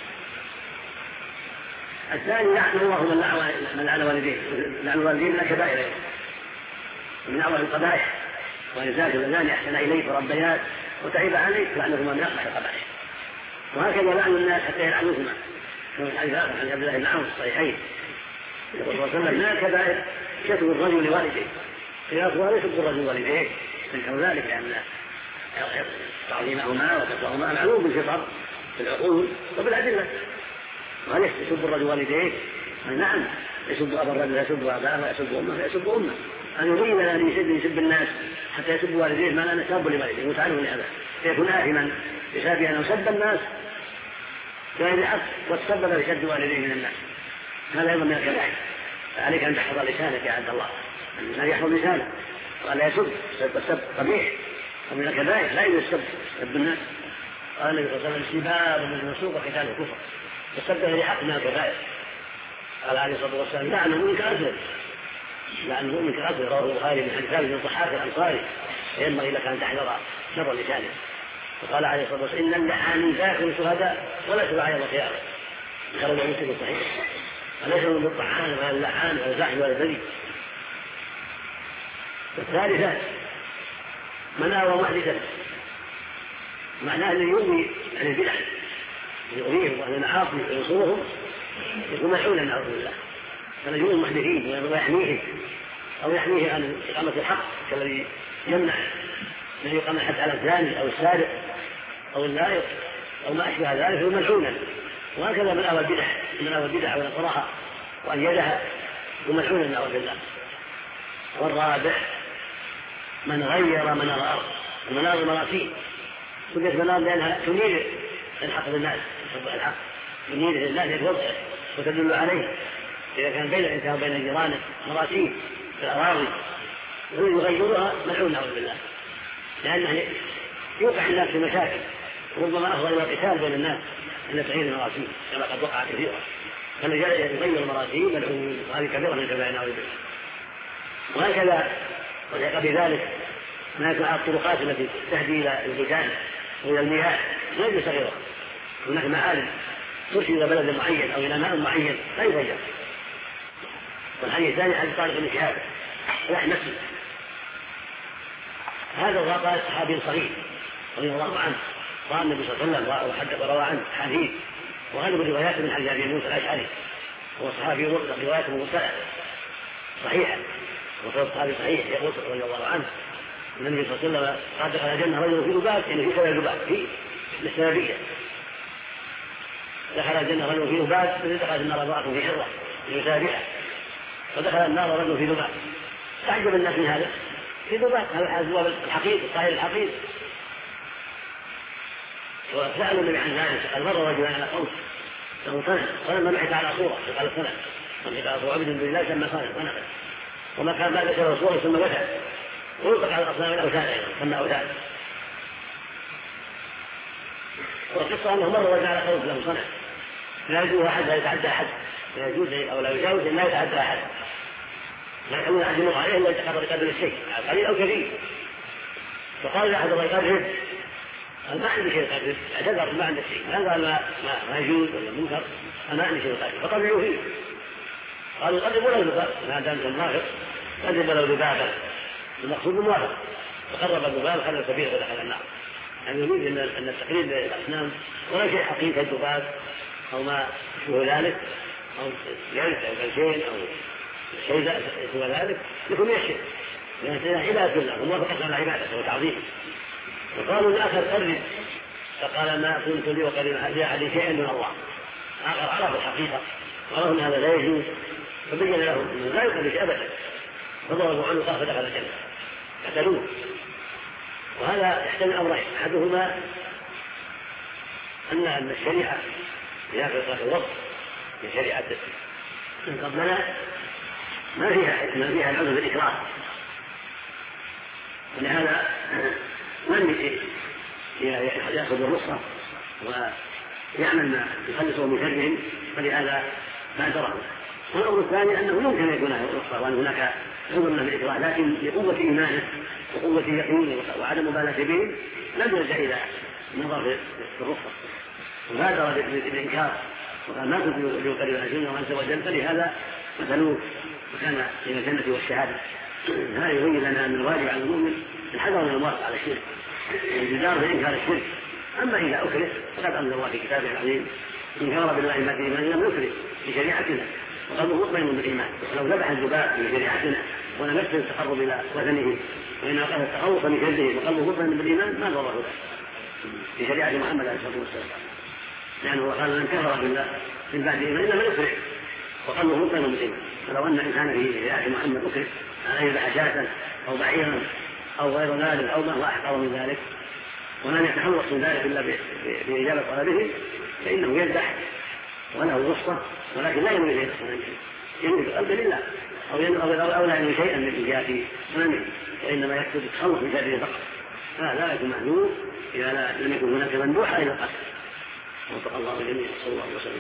الثاني لعن الله من لعن والديه، لعن الوالدين من الكبائر من أعظم القبائح، وإنزال الأذان أحسن إليك وربيات وتعب عليك، لعنهما من أقبح القبائح. وهكذا لعن الناس حتى يلعنوهما كما في الحديث عن عبد الله بن عمرو الصحيحين يقول صلى الله عليه وسلم لا كبائر شتم الرجل لوالديه خلافها لا يسب الرجل والديه من ذلك لأن تعظيمهما وكسرهما معلوم بالفطر في العقول وبالأدلة. وهل يسب الرجل والديه؟ نعم يسب أبا الرجل يسب أباه ويسب أمه فيسب أمه. أن يريد أن يسب يسب الناس حتى يسب والديه ما لا نساب لوالديه متعلم لهذا فيكون آثما بسبب أنه سب الناس بغير حق وتسبب لشد والديه من الناس. هذا أيضا من الكبائر. فعليك أن تحفظ لسانك يا عبد الله أن يحفظ لسانه ولا يسب السب قبيح ومن الكبائر لا يسب سب الناس. قال النبي صلى الله عليه وسلم السباب من المسوق وقتال الكفر والسب غير حق من الكبائر. قال عليه الصلاة والسلام لعن المؤمن كأسر لعن المؤمن كأسر رواه البخاري من حديث ثابت بن الضحاك الأنصاري ينبغي لك أن تحذر شر لسانه. وقال عليه الصلاة والسلام إن اللعانين داخل شهداء ولا شفاعة يوم القيامة خرج مسلم الصحيح وليس من الطعان ولا اللعان ولا الزاحف ولا الذي. الثالثة مناوى محدثة معناه أن يؤذي عن البدع يؤذيهم وأهل المعاصي وينصرهم يكون ملعونا نعوذ بالله. فرجل المحدثين ويحميهم أو يحميه عن إقامة الحق كالذي يمنع من يقام الحد على الزاني أو السارق أو اللائق أو ما أشبه ذلك فهو ملعونا. وهكذا من أوى البدع من أوى البدع ونصرها وأيدها وملعونا نعوذ بالله. والرابع من غير منار الأرض. المنار المراسيل سميت منار لأنها تنير الحق للناس الحق تنير للناس يتوضح وتدل عليه إذا كان بين الإنسان وبين جيرانه مراسيل في الأراضي يغيرها ملعون نعوذ بالله لأنه يوقع الناس في مشاكل ربما أفضل إلى القتال بين الناس أن تغيير المراسيل كما قد وقع كثيرا. فمن يغير المراسيل ملعون وهذه كبيرة من كبائر نعوذ بالله. وهكذا وثق بذلك ما يكون على الطرقات التي تهدي إلى البلدان وإلى المياه غير صغيرة. هناك معالم ترشد إلى بلد معين أو إلى ماء معين لا يغير. والحديث الثاني حديث طارق بن شهاب راح نفسه هذا الغطاء الصحابي الصغير رضي الله عنه قال النبي صلى الله عليه وسلم وحدث وروى عنه حديث وغالب الروايات من حديث أبي موسى الأشعري هو صحابي مرسل روايته مرسلة صحيحة وصوت الصحابي صحيح يقول رضي الله عنه النبي صلى الله عليه وسلم قال دخل الجنة رجل في ذباب يعني في سبب ذباب في السببية دخل الجنة رجل في ذباب دخل النار امرأة في حرة يسابحها ودخل النار رجل في ذباب. تعجب الناس من هذا في ذباب هذا الذباب الحقيقي الطاهر الحقيقي. وسألوا النبي عن ذلك قال مر رجل على قوم له صنم صنم ممحك على صورة قال الصنم ممحك على صورة عبد بالله سمى صنم ونقل وما كان بعد له صورة ثم وثن ويطلق على الأصنام الأوثان أيضا سمى أوثان. والقصة أنه مر رجل على قوم له صنم لا يجوز أحد لا يتعدى أحد لا يجوز أو لا يجاوز لا يتعدى أحد لا يحمل أحد يمر عليه إلا يتقرر قدر الشيء قليل أو كثير. فقال أحد الله يقرب قال ما عندي شيء قدر اعتذر ما عندك شيء ما قال ما, ما يجوز ولا منكر أنا عندي شيء قدر فقرروا فيه قالوا قربوا له ذباب ما دامتم ناقص قرب له ذبابا المقصود موافق فقرب الذباب خلى سبيله ودخل النار. يعني يريد أن التقريب للأصنام ولا شيء حقيقي الذباب أو ما يشبه ذلك أو يلف أو كالشين أو شيء سوى ذلك يكون يشرك لأن عبادة الله وموافقة على عبادته وتعظيمه. وقالوا الآخر قرب فقال ما كنت لي وقرب جاء لي شيئا من الله آخر عرف الحقيقة قالوا أن هذا لا يجوز فبين لهم أنه لا يقرب أبدا فضربوا عنه قال فدخل الجنة قتلوه. وهذا يحتمل أمرين أحدهما أن الشريعة في آخر الوقت من شريعة من قبلنا ما فيها ما فيها العذر بالإكراه ولهذا من يأخذ الرخصة ويعمل ما يخلصه من شرهم فلهذا بادره. والأمر الثاني أنه يمكن أن يكون الرخصة وأن هناك عذر من الإكراه لكن لقوة إيمانه وقوة يقينه وعدم مبالاة به لم يرجع إلى النظر في الرخصة وبادر بالإنكار وقال ما كنت ليقرب الجنة وأنت وجل فلهذا مثلوه وكان بين الجنة والشهادة. هذا يبين لنا أن الواجب على المؤمن الحذر من الموافقة على الشرك والجدار في إنكار الشرك أما إذا أكره فقد أنزل الله في كتابه العظيم إن كفر بالله بعد إيمانه لم يكره بشريعتنا وقلبه مطمئن بالإيمان. ولو ذبح الذباب في شريعتنا ولم يقصد التقرب إلى وثنه وإنما قصد التخوف من كذبه وقلبه مطمئن بالإيمان ما ضره ذلك في شريعة محمد عليه الصلاة والسلام، لأنه قال من كفر بالله من بعد إيمانه لم يكره وقلبه مطمئن بالإيمان. فلو أن إنسانا في شريعة محمد أكره على أن يذبح شاة أو بعيرا أو غير ذلك أو ما هو أحقر من ذلك ولم يتخلص من ذلك إلا بإجابة طلبه فإنه يذبح وله رخصة، ولكن لا يملك شيئا يملك القلب لله أو لا يملك شيئا من إجابة سننه، وإنما يكتب التخلص من شره فقط. هذا لا يكون محذور إذا لم يكن هناك مندوحة إلى القتل. وفق الله جميعا صلى الله عليه وسلم.